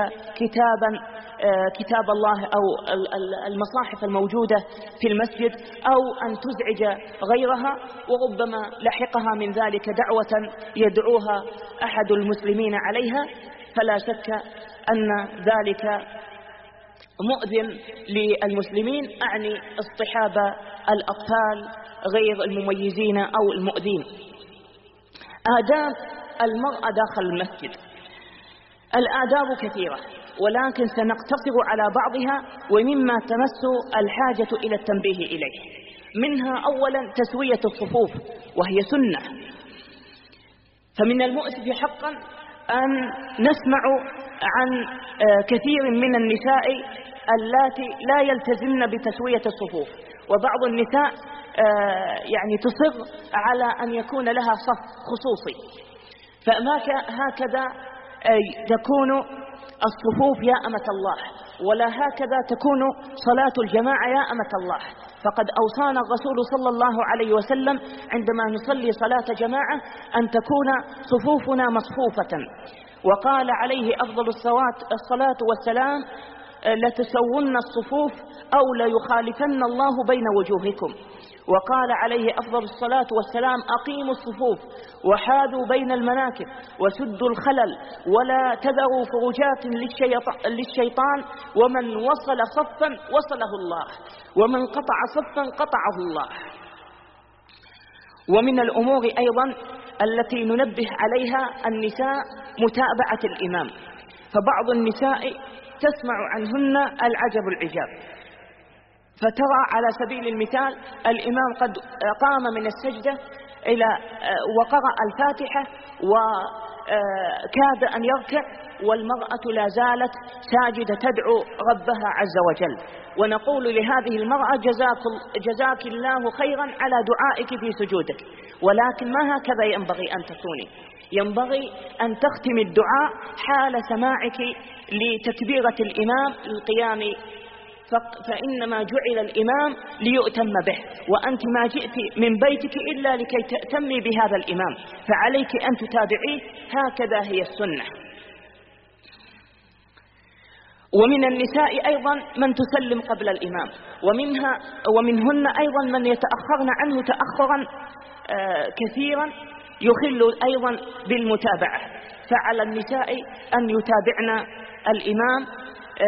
كتاب الله أو المصاحف الموجودة في المسجد، أو أن تزعج غيرها، وربما لحقها من ذلك دعوة يدعوها أحد المسلمين عليها. فلا شك أن ذلك مؤذن للمسلمين، أعني اصطحاب الأطفال غير المميزين أو المؤذين. آداب المرأة داخل المسجد. الآداب كثيرة، ولكن سنقتصر على بعضها ومما تمس الحاجة إلى التنبيه إليه. منها أولا تسوية الصفوف، وهي سنة. فمن المؤسف حقا أن نسمع عن كثير من النساء اللاتي لا يلتزمن بتسوية الصفوف، وبعض النساء يعني تصر على أن يكون لها صف خصوصي. هكذا تكون الصفوف يا أمة الله، ولا هكذا تكون صلاة الجماعة يا أمة الله. فقد أوصانا الرسول صلى الله عليه وسلم عندما نصلي صلاة جماعة أن تكون صفوفنا مصفوفة. وقال عليه أفضل الصلاة والسلام: لتسون الصفوف أو ليخالفن الله بين وجوهكم. وقال عليه أفضل الصلاة والسلام: أقيموا الصفوف وحاذوا بين المناكب وسدوا الخلل ولا تذروا فروجات للشيطان، ومن وصل صفا وصله الله، ومن قطع صفا قطعه الله. ومن الأمور أيضا التي ننبه عليها النساء متابعة الإمام. فبعض النساء تسمع عنهن العجب العجاب، فترى على سبيل المثال الإمام قد قام من السجدة وقرأ الفاتحة وكاد أن يركع، والمرأة لا زالت ساجدة تدعو ربها عز وجل. ونقول لهذه المرأة: جزاك الله خيرا على دعائك في سجودك، ولكن ما هكذا ينبغي أن تكوني. ينبغي أن تختم الدعاء حال سماعك لتكبيرة الإمام للقيام، فإنما جعل الإمام ليؤتم به، وأنت ما جئت من بيتك إلا لكي تأتمي بهذا الإمام، فعليك أن تتابعيه. هكذا هي السنة. ومن النساء أيضا من تسلم قبل الإمام، ومنهن أيضا من يتأخرن عنه تأخرا كثيرا يخل أيضا بالمتابعة. فعلى النساء أن يتابعن الإمام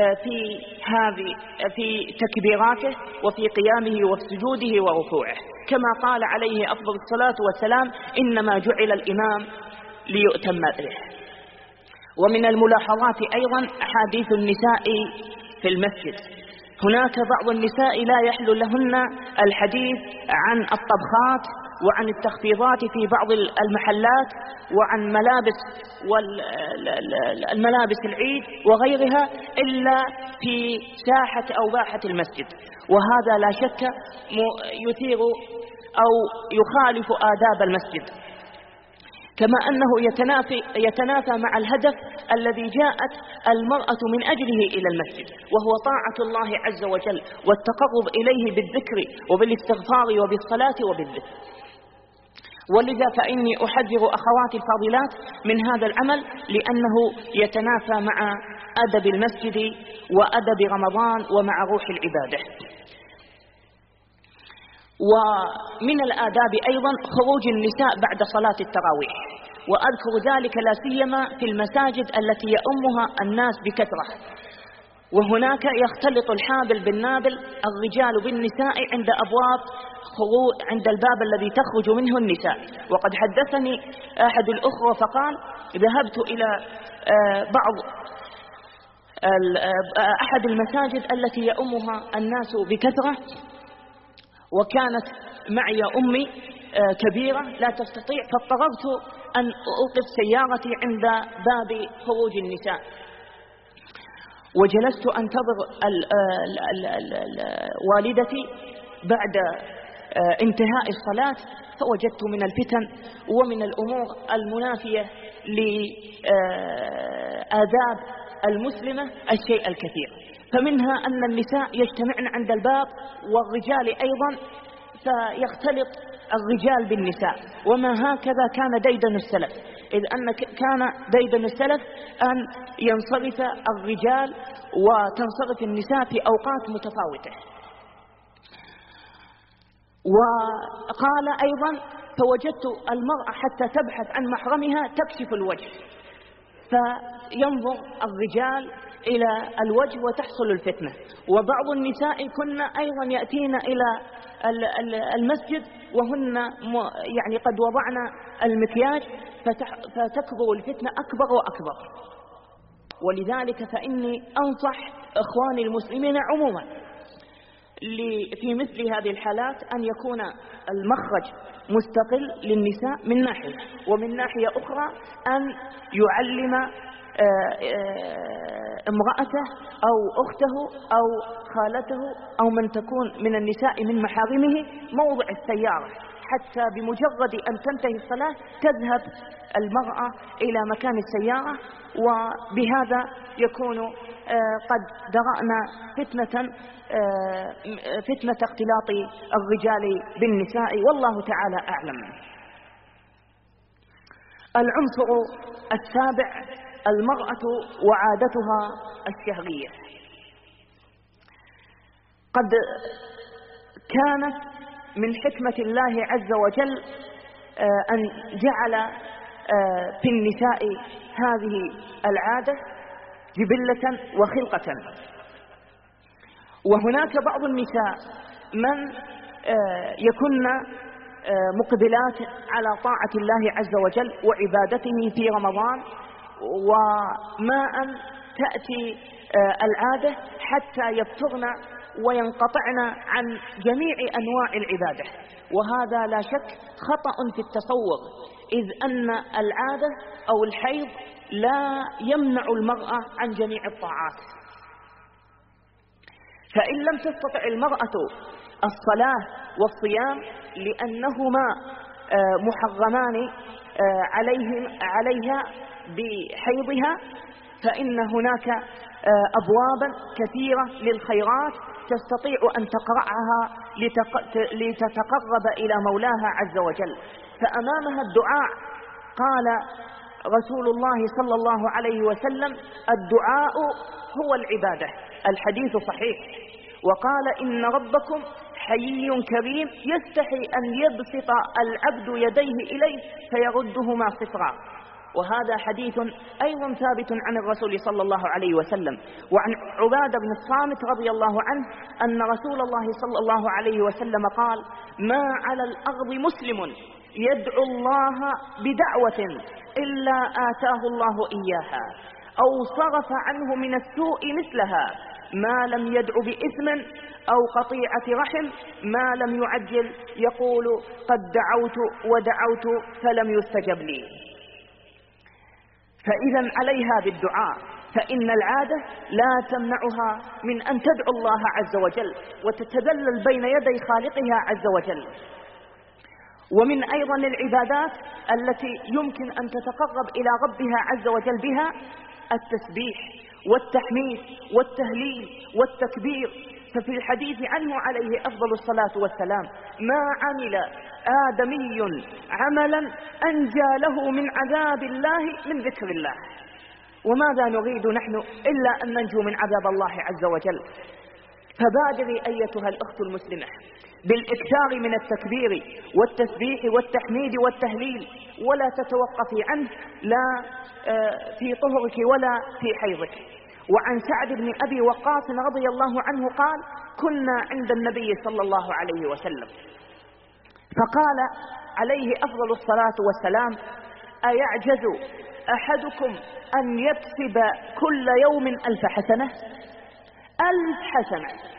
في تكبيراته وفي قيامه وسجوده وركوعه، كما قال عليه أفضل الصلاة والسلام: إنما جعل الإمام ليؤتم به. ومن الملاحظات أيضا أحاديث النساء في المسجد. هناك بعض النساء لا يحل لهن الحديث عن الطبخات وعن التخفيضات في بعض المحلات وعن الملابس العيد وغيرها إلا في ساحة أو باحة المسجد، وهذا لا شك يثير أو يخالف آداب المسجد، كما أنه يتنافى مع الهدف الذي جاءت المرأة من أجله إلى المسجد، وهو طاعة الله عز وجل والتقرب إليه بالذكر وبالاستغفار وبالصلاة وبالذكر. ولذا فإني أحذر أخواتي الفاضلات من هذا العمل، لأنه يتنافى مع أدب المسجد وأدب رمضان ومع روح العبادة. ومن الآداب أيضا خروج النساء بعد صلاة التراويح، وأذكر ذلك لا سيما في المساجد التي يؤمها الناس بكثرة، وهناك يختلط الحابل بالنابل، الرجال بالنساء عند الباب الذي تخرج منه النساء. وقد حدثني أحد الأخوة فقال ذهبت إلى أحد المساجد التي يؤمها الناس بكثرة، وكانت معي أمي كبيرة لا تستطيع، فاضطررت أن أوقف سيارتي عند باب خروج النساء، وجلست أنتظر والدتي بعد انتهاء الصلاة، فوجدت من الفتن ومن الأمور المنافية لآداب المسلمة الشيء الكثير، فمنها أن النساء يجتمعن عند الباب والرجال أيضا، فيختلط الرجال بالنساء، وما هكذا كان ديدن السلف، إذ أن كان ديدن السلف أن ينصرف الرجال وتنصرف النساء في أوقات متفاوتة. وقال أيضا فوجدت المرأة حتى تبحث عن محرمها تكشف الوجه، فينظر الرجال إلى الوجه وتحصل الفتنة. وبعض النساء كن أيضا يأتين إلى المسجد وهن يعني قد وضعن المكياج، فتكبر الفتنة أكبر وأكبر. ولذلك فإني أنصح إخواني المسلمين عموما في مثل هذه الحالات أن يكون المخرج مستقل للنساء من ناحية، ومن ناحية أخرى أن يعلم امرأته أو أخته أو خالته أو من تكون من النساء من محارمه موضع السيارة، حتى بمجرد أن تنتهي الصلاة تذهب المرأة إلى مكان السيارة، وبهذا يكون قد درأنا فتنة اختلاط الرجال بالنساء، والله تعالى أعلم. العنصر السابع المرأة وعادتها الشهرية. قد كانت من حكمة الله عز وجل أن جعل في النساء هذه العادة جبلة وخلقة، وهناك بعض النساء من يكن مقبلات على طاعة الله عز وجل وعبادته في رمضان، وما أن تأتي العادة حتى يفترن وينقطعن عن جميع أنواع العبادة، وهذا لا شك خطأ في التصور، إذ أن العادة أو الحيض لا يمنع المرأة عن جميع الطاعات. فإن لم تستطع المرأة الصلاة والصيام لأنهما محرمان عليها بحيضها، فإن هناك أبوابا كثيرة للخيرات تستطيع أن تقرأها لتتقرب إلى مولاها عز وجل. فأمامها الدعاء، قال رسول الله صلى الله عليه وسلم: الدعاء هو العبادة، الحديث صحيح. وقال: إن ربكم حيي كريم يستحي أن يبسط العبد يديه إليه فيردهما صفرا، وهذا حديث أيضا ثابت عن الرسول صلى الله عليه وسلم. وعن عبادة بن الصامت رضي الله عنه أن رسول الله صلى الله عليه وسلم قال: ما على الأرض مسلم يدعو الله بدعوة إلا آتاه الله إياها أو صرف عنه من السوء مثلها ما لم يدع بإثم أو قطيعة رحم، ما لم يعجل يقول قد دعوت ودعوت فلم يستجب لي. فإذا عليها بالدعاء، فإن العادة لا تمنعها من أن تدعو الله عز وجل وتتذلل بين يدي خالقها عز وجل. ومن أيضا العبادات التي يمكن أن تتقرب إلى ربها عز وجل بها التسبيح والتحميد والتهليل والتكبير. ففي الحديث عنه عليه أفضل الصلاة والسلام: ما عمل آدمي عملا أنجى له من عذاب الله من ذكر الله. وماذا نريد نحن إلا أن ننجو من عذاب الله عز وجل؟ فبادري أيتها الأخت المسلمة بالإكثار من التكبير والتسبيح والتحميد والتهليل، ولا تتوقفي عنه لا في طهرك ولا في حيضك. وعن سعد بن أبي وقاص رضي الله عنه قال: كنا عند النبي صلى الله عليه وسلم فقال عليه أفضل الصلاة والسلام: أيعجز أحدكم أن يكسب كل يوم 1000 حسنة؟ 1000 حسنة.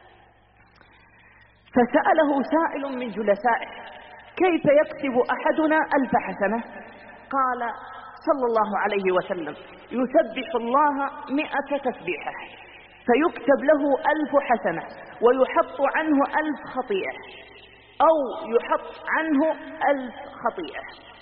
فسأله سائل من جلسائه: كيف يكسب أحدنا 1000 حسنة؟ قال صلى الله عليه وسلم: يسبح الله 100 تسبيحة فيكتب له 1000 حسنة ويحط عنه 1000 خطيئة، أو يحط عنه 1000 خطيئة.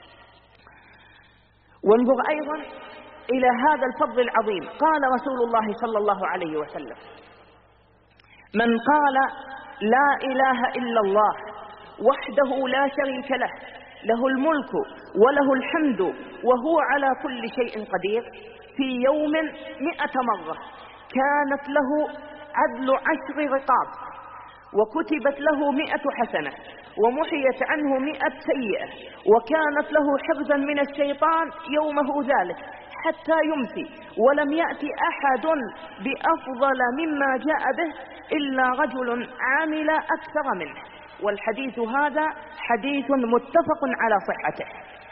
وانظر أيضا إلى هذا الفضل العظيم. قال رسول الله صلى الله عليه وسلم: من قال لا إله إلا الله وحده لا شريك له، له الملك وله الحمد وهو على كل شيء قدير، في يوم 100 مرة كانت له عدل 10 رقاب، وكتبت له 100 حسنة، ومحيت عنه 100 سيئة، وكانت له حفظا من الشيطان يومه ذلك حتى يمسي، ولم يأتي أحد بأفضل مما جاء به إلا رجل عمل أكثر منه. والحديث هذا حديث متفق على صحته.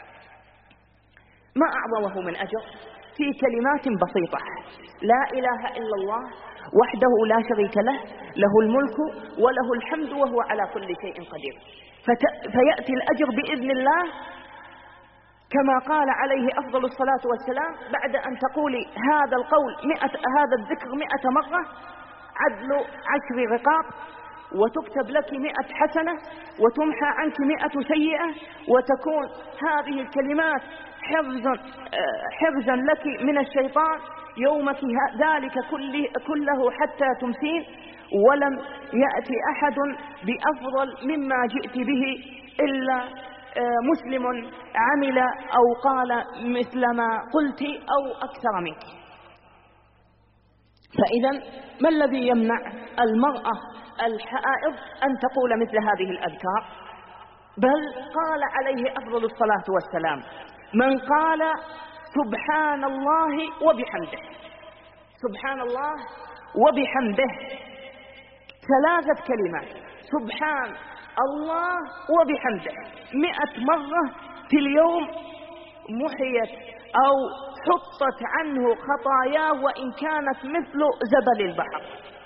ما أعظمه من أجر في كلمات بسيطة: لا إله إلا الله وحده لا شريك له، له الملك وله الحمد وهو على كل شيء قدير. فيأتي الأجر بإذن الله كما قال عليه أفضل الصلاة والسلام: بعد أن تقولي هذا القول هذا الذكر 100 مرة عدل 10 رقاب، وتكتب لك 100 حسنة، وتمحى عنك 100 سيئة، وتكون هذه الكلمات حفظا لك من الشيطان يومك ذلك كله حتى تمسين، ولم يأتي أحد بأفضل مما جئت به إلا مسلم عمل أو قال مثل ما قلت أو أكثر منك. فإذا ما الذي يمنع المرأة الحائض أن تقول مثل هذه الأذكار؟ بل قال عليه أفضل الصلاة والسلام: من قال سبحان الله وبحمده، سبحان الله وبحمده 3 كلمات، سبحان الله وبحمده 100 مرة في اليوم، محيت أو حطت عنه خطاياه وإن كانت مثل زبل البحر.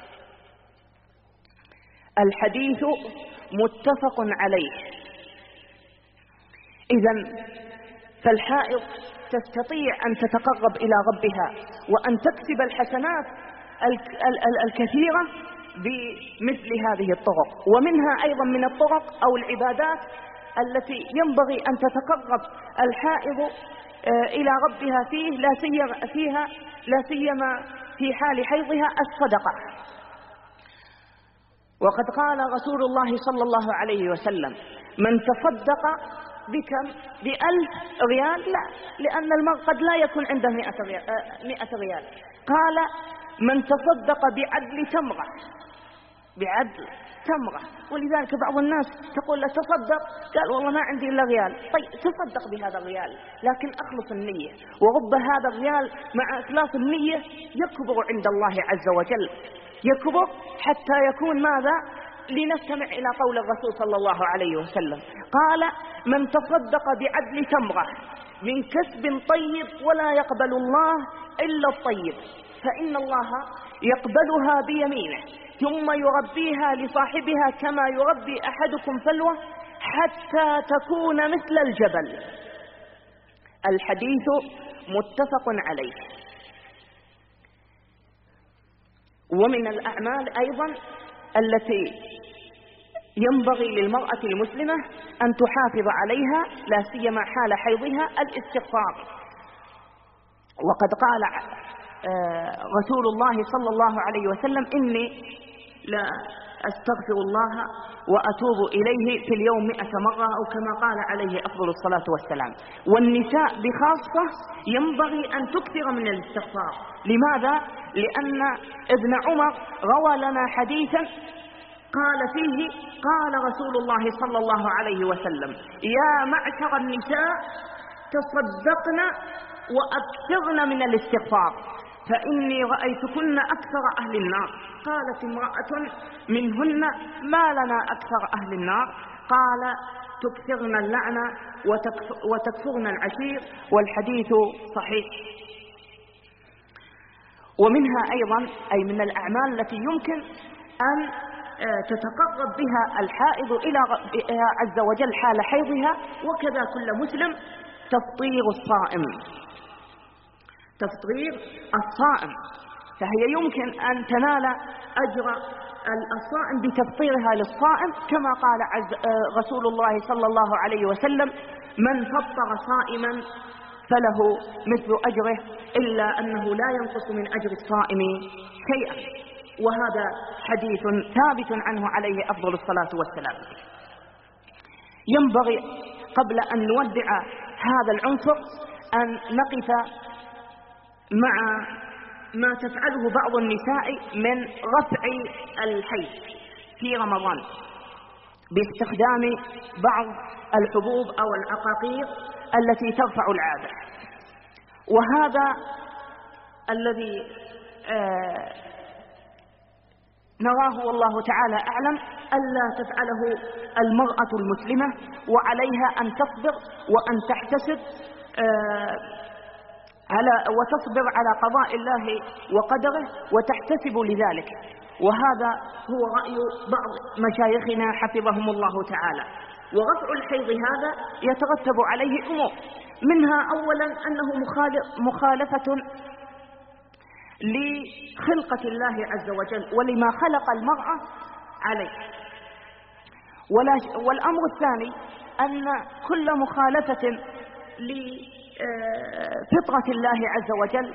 الحديث متفق عليه. إذن فالحائض تستطيع أن تتقرب إلى ربها وأن تكسب الحسنات الكثيرة بمثل هذه الطرق. ومنها أيضا من الطرق أو العبادات التي ينبغي أن تتقرب الحائض إلى ربها لا سيما في حال حيضها الصدقة. وقد قال رسول الله صلى الله عليه وسلم: من تصدق بكم ب1000 ريال، لا، لأن المرء قد لا يكون عنده 100 ريال، قال: من تصدق بعدل تمرة، بعدل تمرة. ولذلك بعض الناس تقول له تصدق، قال والله ما عندي إلا ريال. طيب تصدق بهذا الريال، لكن أخلص النية، ورب هذا الريال مع إخلاص النية يكبر عند الله عز وجل، يكبر حتى يكون ماذا؟ لنستمع إلى قول الرسول صلى الله عليه وسلم، قال: من تصدق بعدل تمرة من كسب طيب ولا يقبل الله إلا الطيب، فإن الله يقبلها بيمينه ثم يربيها لصاحبها كما يربي أحدكم فلوة حتى تكون مثل الجبل. الحديث متفق عليه. ومن الأعمال أيضا التي ينبغي للمرأة المسلمة أن تحافظ عليها لا سيما حال حيضها الاستغفار. وقد قال رسول الله صلى الله عليه وسلم: إني لا أستغفر الله وأتوب إليه في اليوم 100 مرة، أو كما قال عليه أفضل الصلاة والسلام. والنساء بخاصة ينبغي أن تكثر من الاستغفار. لماذا؟ لأن ابن عمر روى لنا حديثا قال فيه: قال رسول الله صلى الله عليه وسلم: يا معشر النساء تصدقن وأكثرن من الاستغفار فإني رأيتكن أكثر أهل النار. قالت امرأة منهن: ما لنا أكثر أهل النار؟ قال: تكثرن اللعنة وتكفرن العشير. والحديث صحيح. ومنها أيضا أي من الأعمال التي يمكن أن تتقرب بها الحائض إلى ربها عز وجل حال حيضها، وكذا كل مسلم، تفطير الصائم. تفطير الصائم، فهي يمكن أن تنال أجر الصائم بتفطيرها للصائم، كما قال رسول الله صلى الله عليه وسلم: من فطر صائما فله مثل أجره إلا أنه لا ينقص من أجر الصائم شيئا. وهذا حديث ثابت عنه عليه أفضل الصلاة والسلام. ينبغي قبل أن نودع هذا العنصر أن نقف مع ما تفعله بعض النساء من رفع الحيض في رمضان باستخدام بعض الحبوب أو العقاقير التي ترفع العادة. وهذا الذي نراه والله تعالى أعلم ألا تفعله المرأة المسلمة، وعليها أن تصبر وأن تحتسب وتصبر على قضاء الله وقدره وتحتسب لذلك. وهذا هو رأي بعض مشايخنا حفظهم الله تعالى. ورفع الحيض هذا يترتب عليه أمور، منها أولا أنه مخالفة لخلقة الله عز وجل ولما خلق المرأة عليه. والأمر الثاني أن كل مخالفة لفطرة الله عز وجل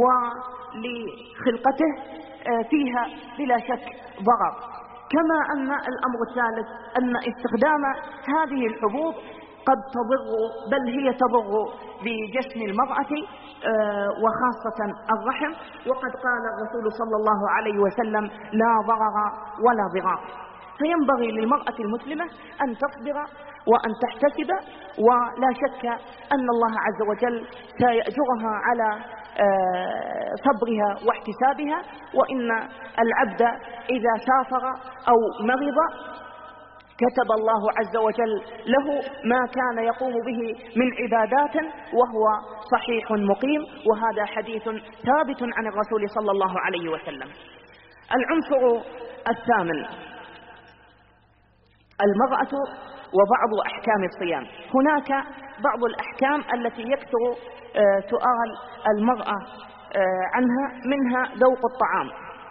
ولخلقته فيها بلا شك ضرر. كما أن الأمر الثالث أن استخدام هذه الحبوب قد تضر، بل هي تضر بجسم المرأة وخاصة الرحم. وقد قال الرسول صلى الله عليه وسلم: لا ضرر ولا ضرار. فينبغي للمرأة المسلمة أن تصبر وأن تحتسب، ولا شك أن الله عز وجل سيأجرها على صبرها واحتسابها. وإن العبد إذا سافر أو مرض كتب الله عز وجل له ما كان يقوم به من عبادات وهو صحيح مقيم. وهذا حديث ثابت عن الرسول صلى الله عليه وسلم. العنصر الثامن: المرأة وبعض أحكام الصيام. هناك بعض الأحكام التي يكثر سؤال المرأة عنها، منها ذوق الطعام.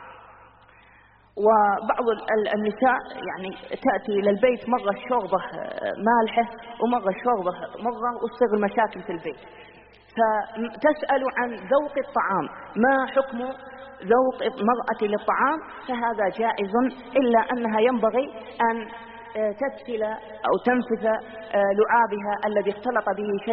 وبعض النساء يعني تأتي إلى البيت مرة الشوربة مالحة ومرة الشوربة مرة، وتصير المشاكل في البيت. فتسأل عن ذوق الطعام، ما حكم ذوق المرأة للطعام؟ فهذا جائز، إلا أنها ينبغي أن تدخل أو تنفذ لعابها الذي اختلط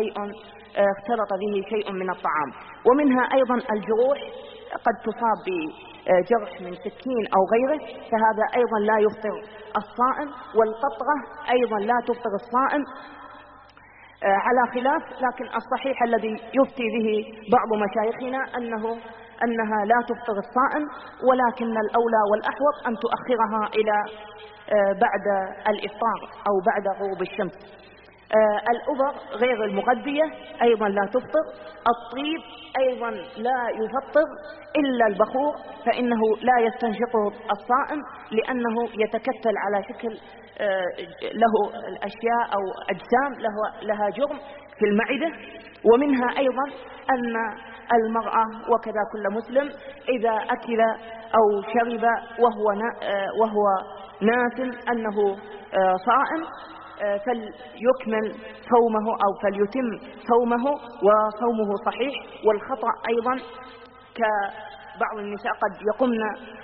به شيء من الطعام. ومنها أيضا الجروح، قد تصاب بجرح من سكين أو غيره، فهذا أيضا لا يفطر الصائم. والقطرة أيضا لا تفطر الصائم على خلاف، لكن الصحيح الذي يفتي به بعض مشايخنا أنها لا تفطر الصائم، ولكن الأولى والأحوط أن تؤخرها إلى بعد الإفطار أو بعد غروب الشمس. الأبر غير المغذية أيضا لا تفطر. الطيب أيضا لا يفطر إلا البخور، فإنه لا يستنشقه الصائم لأنه يتكتل على شكل له الأشياء أو أجسام لها جرم في المعدة. ومنها أيضا أن المرأة وكذا كل مسلم إذا أكل أو شرب وهو ناس أنه صائم فليكمل صومه أو فليتم صومه وصومه صحيح. والخطأ أيضا كبعض النساء قد يقمن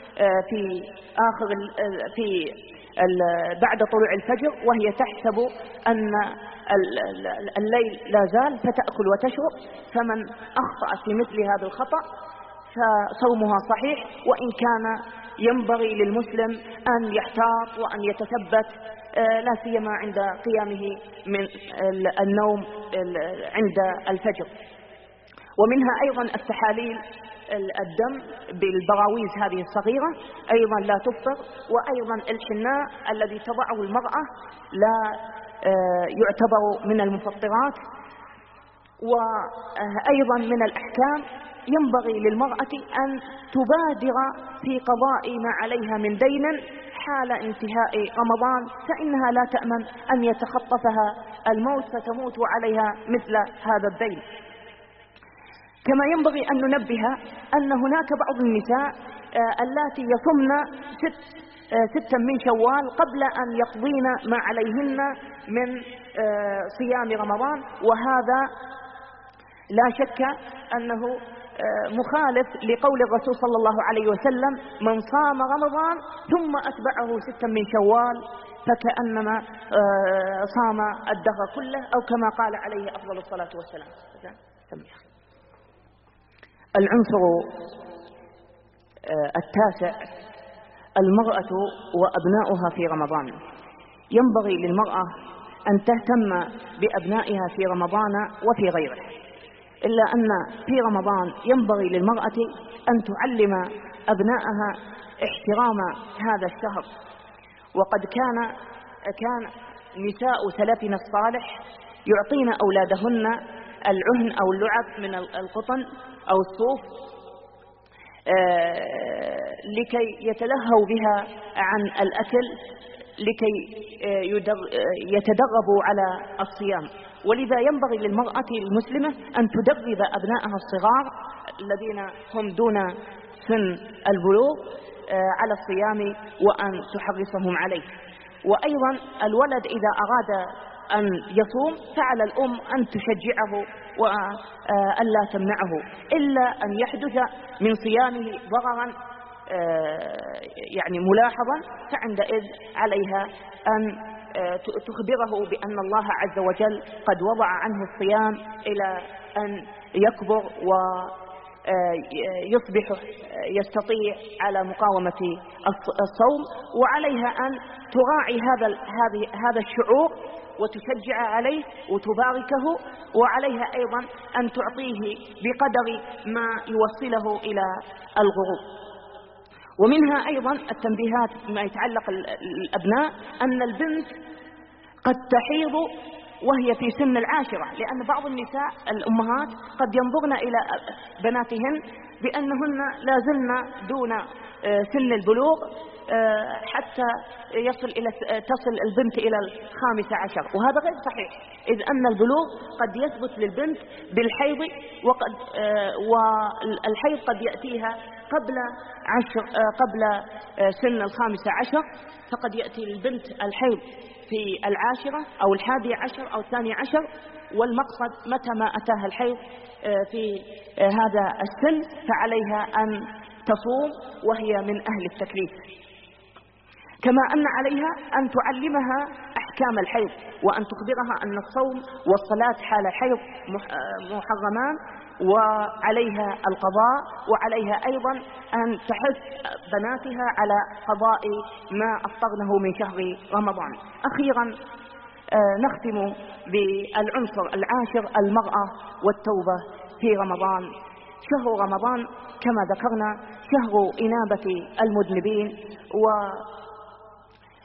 بعد طلوع الفجر وهي تحسب أن الليل لا زال فتأكل وتشرب، فمن أخطأ في مثل هذا الخطأ فصومها صحيح، وإن كان ينبغي للمسلم أن يحتاط وأن يتثبت لا سيما عند قيامه من النوم عند الفجر. ومنها أيضا التحاليل الدم بالبراويز هذه الصغيرة أيضا لا تفطر. وأيضا الحناء الذي تضعه المرأة لا يعتبر من المفطرات. وأيضا من الأحكام ينبغي للمرأة أن تبادر في قضاء ما عليها من دين حال انتهاء رمضان، فإنها لا تأمن أن يتخطفها الموت فتموت عليها مثل هذا الدين. كما ينبغي أن ننبه أن هناك بعض النساء اللاتي يصمن 6 من شوال قبل أن يقضين ما عليهن من صيام رمضان، وهذا لا شك أنه مخالف لقول الرسول صلى الله عليه وسلم: من صام رمضان ثم أتبعه 6 من شوال فكأنما صام الدهر كله، أو كما قال عليه أفضل الصلاة والسلام. العنصر التاسع: المرأة وأبناؤها في رمضان. ينبغي للمرأة أن تهتم بأبنائها في رمضان وفي غيره، إلا أن في رمضان ينبغي للمرأة أن تعلم أبنائها احترام هذا الشهر. وقد كان نساء سلفنا الصالح يعطين أولادهن العهن أو اللعب من القطن أو الصوف لكي يتلهوا بها عن الأكل، لكي يتدربوا على الصيام. ولذا ينبغي للمرأة المسلمة أن تدرب أبنائها الصغار الذين هم دون سن البلوغ على الصيام وأن تحرصهم عليه. وأيضا الولد إذا أراد أن يصوم فعلى الأم أن تشجعه وألا تمنعه، إلا أن يحدث من صيامه ضررا يعني ملاحظا، فعندئذ عليها أن تخبره بأن الله عز وجل قد وضع عنه الصيام إلى أن يكبر ويصبح يستطيع على مقاومة الصوم، وعليها أن تراعي هذا الشعور وتشجع عليه وتباركه، وعليها أيضا أن تعطيه بقدر ما يوصله إلى الغروب. ومنها أيضا التنبيهات ما يتعلق الأبناء: أن البنت قد تحيض وهي في سن 10، لأن بعض النساء الأمهات قد ينظرن إلى بناتهن بأنهن لا زلن دون سن البلوغ حتى تصل البنت إلى 15، وهذا غير صحيح، إذ أن البلوغ قد يثبت للبنت بالحيض، والحيض قد يأتيها قبل سن 15، فقد يأتي للبنت الحيض في 10 أو 11 أو 12، والمقصد متى ما أتاها الحيض في هذا السن فعليها أن تصوم وهي من أهل التكليف. كما أن عليها أن تعلمها أحكام الحيض، وأن تخبرها أن الصوم والصلاة حال الحيض محرمان، وعليها القضاء، وعليها أيضا أن تحث بناتها على قضاء ما أفطرنه من شهر رمضان. أخيرا نختم بالعنصر 10: المرأة والتوبة في رمضان. شهر رمضان كما ذكرنا شهر إنابة المذنبين،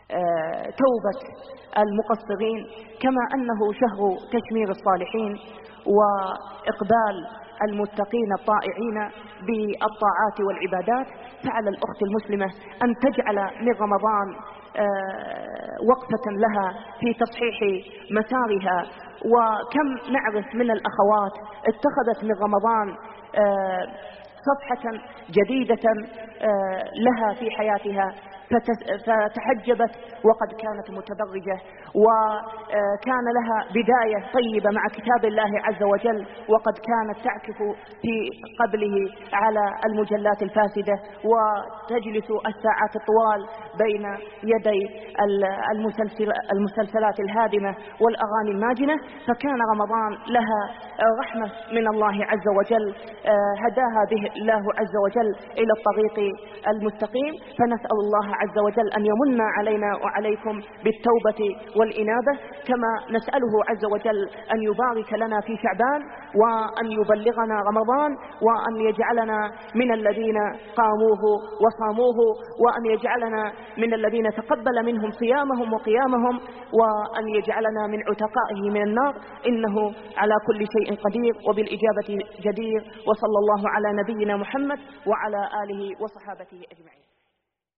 توبة المقصرين، كما أنه شهر تشمير الصالحين وإقبال المتقين الطائعين بالطاعات والعبادات. فعلى الأخت المسلمة أن تجعل من رمضان وقفة لها في تصحيح مسارها. وكم نعرف من الأخوات اتخذت من رمضان صفحة جديدة لها في حياتها، فتحجبت وقد كانت متبرجة، وكان لها بداية طيبة مع كتاب الله عز وجل وقد كانت تعكف في قبله على المجلات الفاسدة وتجلس الساعات الطوال بين يدي المسلسلات الهادمة والأغاني الماجنة. فكان رمضان لها رحمة من الله عز وجل هداها به الله عز وجل إلى الطريق المستقيم. فنسأل الله عز وجل أن يمن علينا وعليكم بالتوبة والإنابة، كما نسأله عز وجل أن يبارك لنا في شعبان وأن يبلغنا رمضان وأن يجعلنا من الذين قاموه وصاموه وأن يجعلنا من الذين تقبل منهم صيامهم وقيامهم وأن يجعلنا من عتقائه من النار، إنه على كل شيء قدير وبالإجابة جدير. وصلى الله على نبينا محمد وعلى آله وصحابته أجمعين.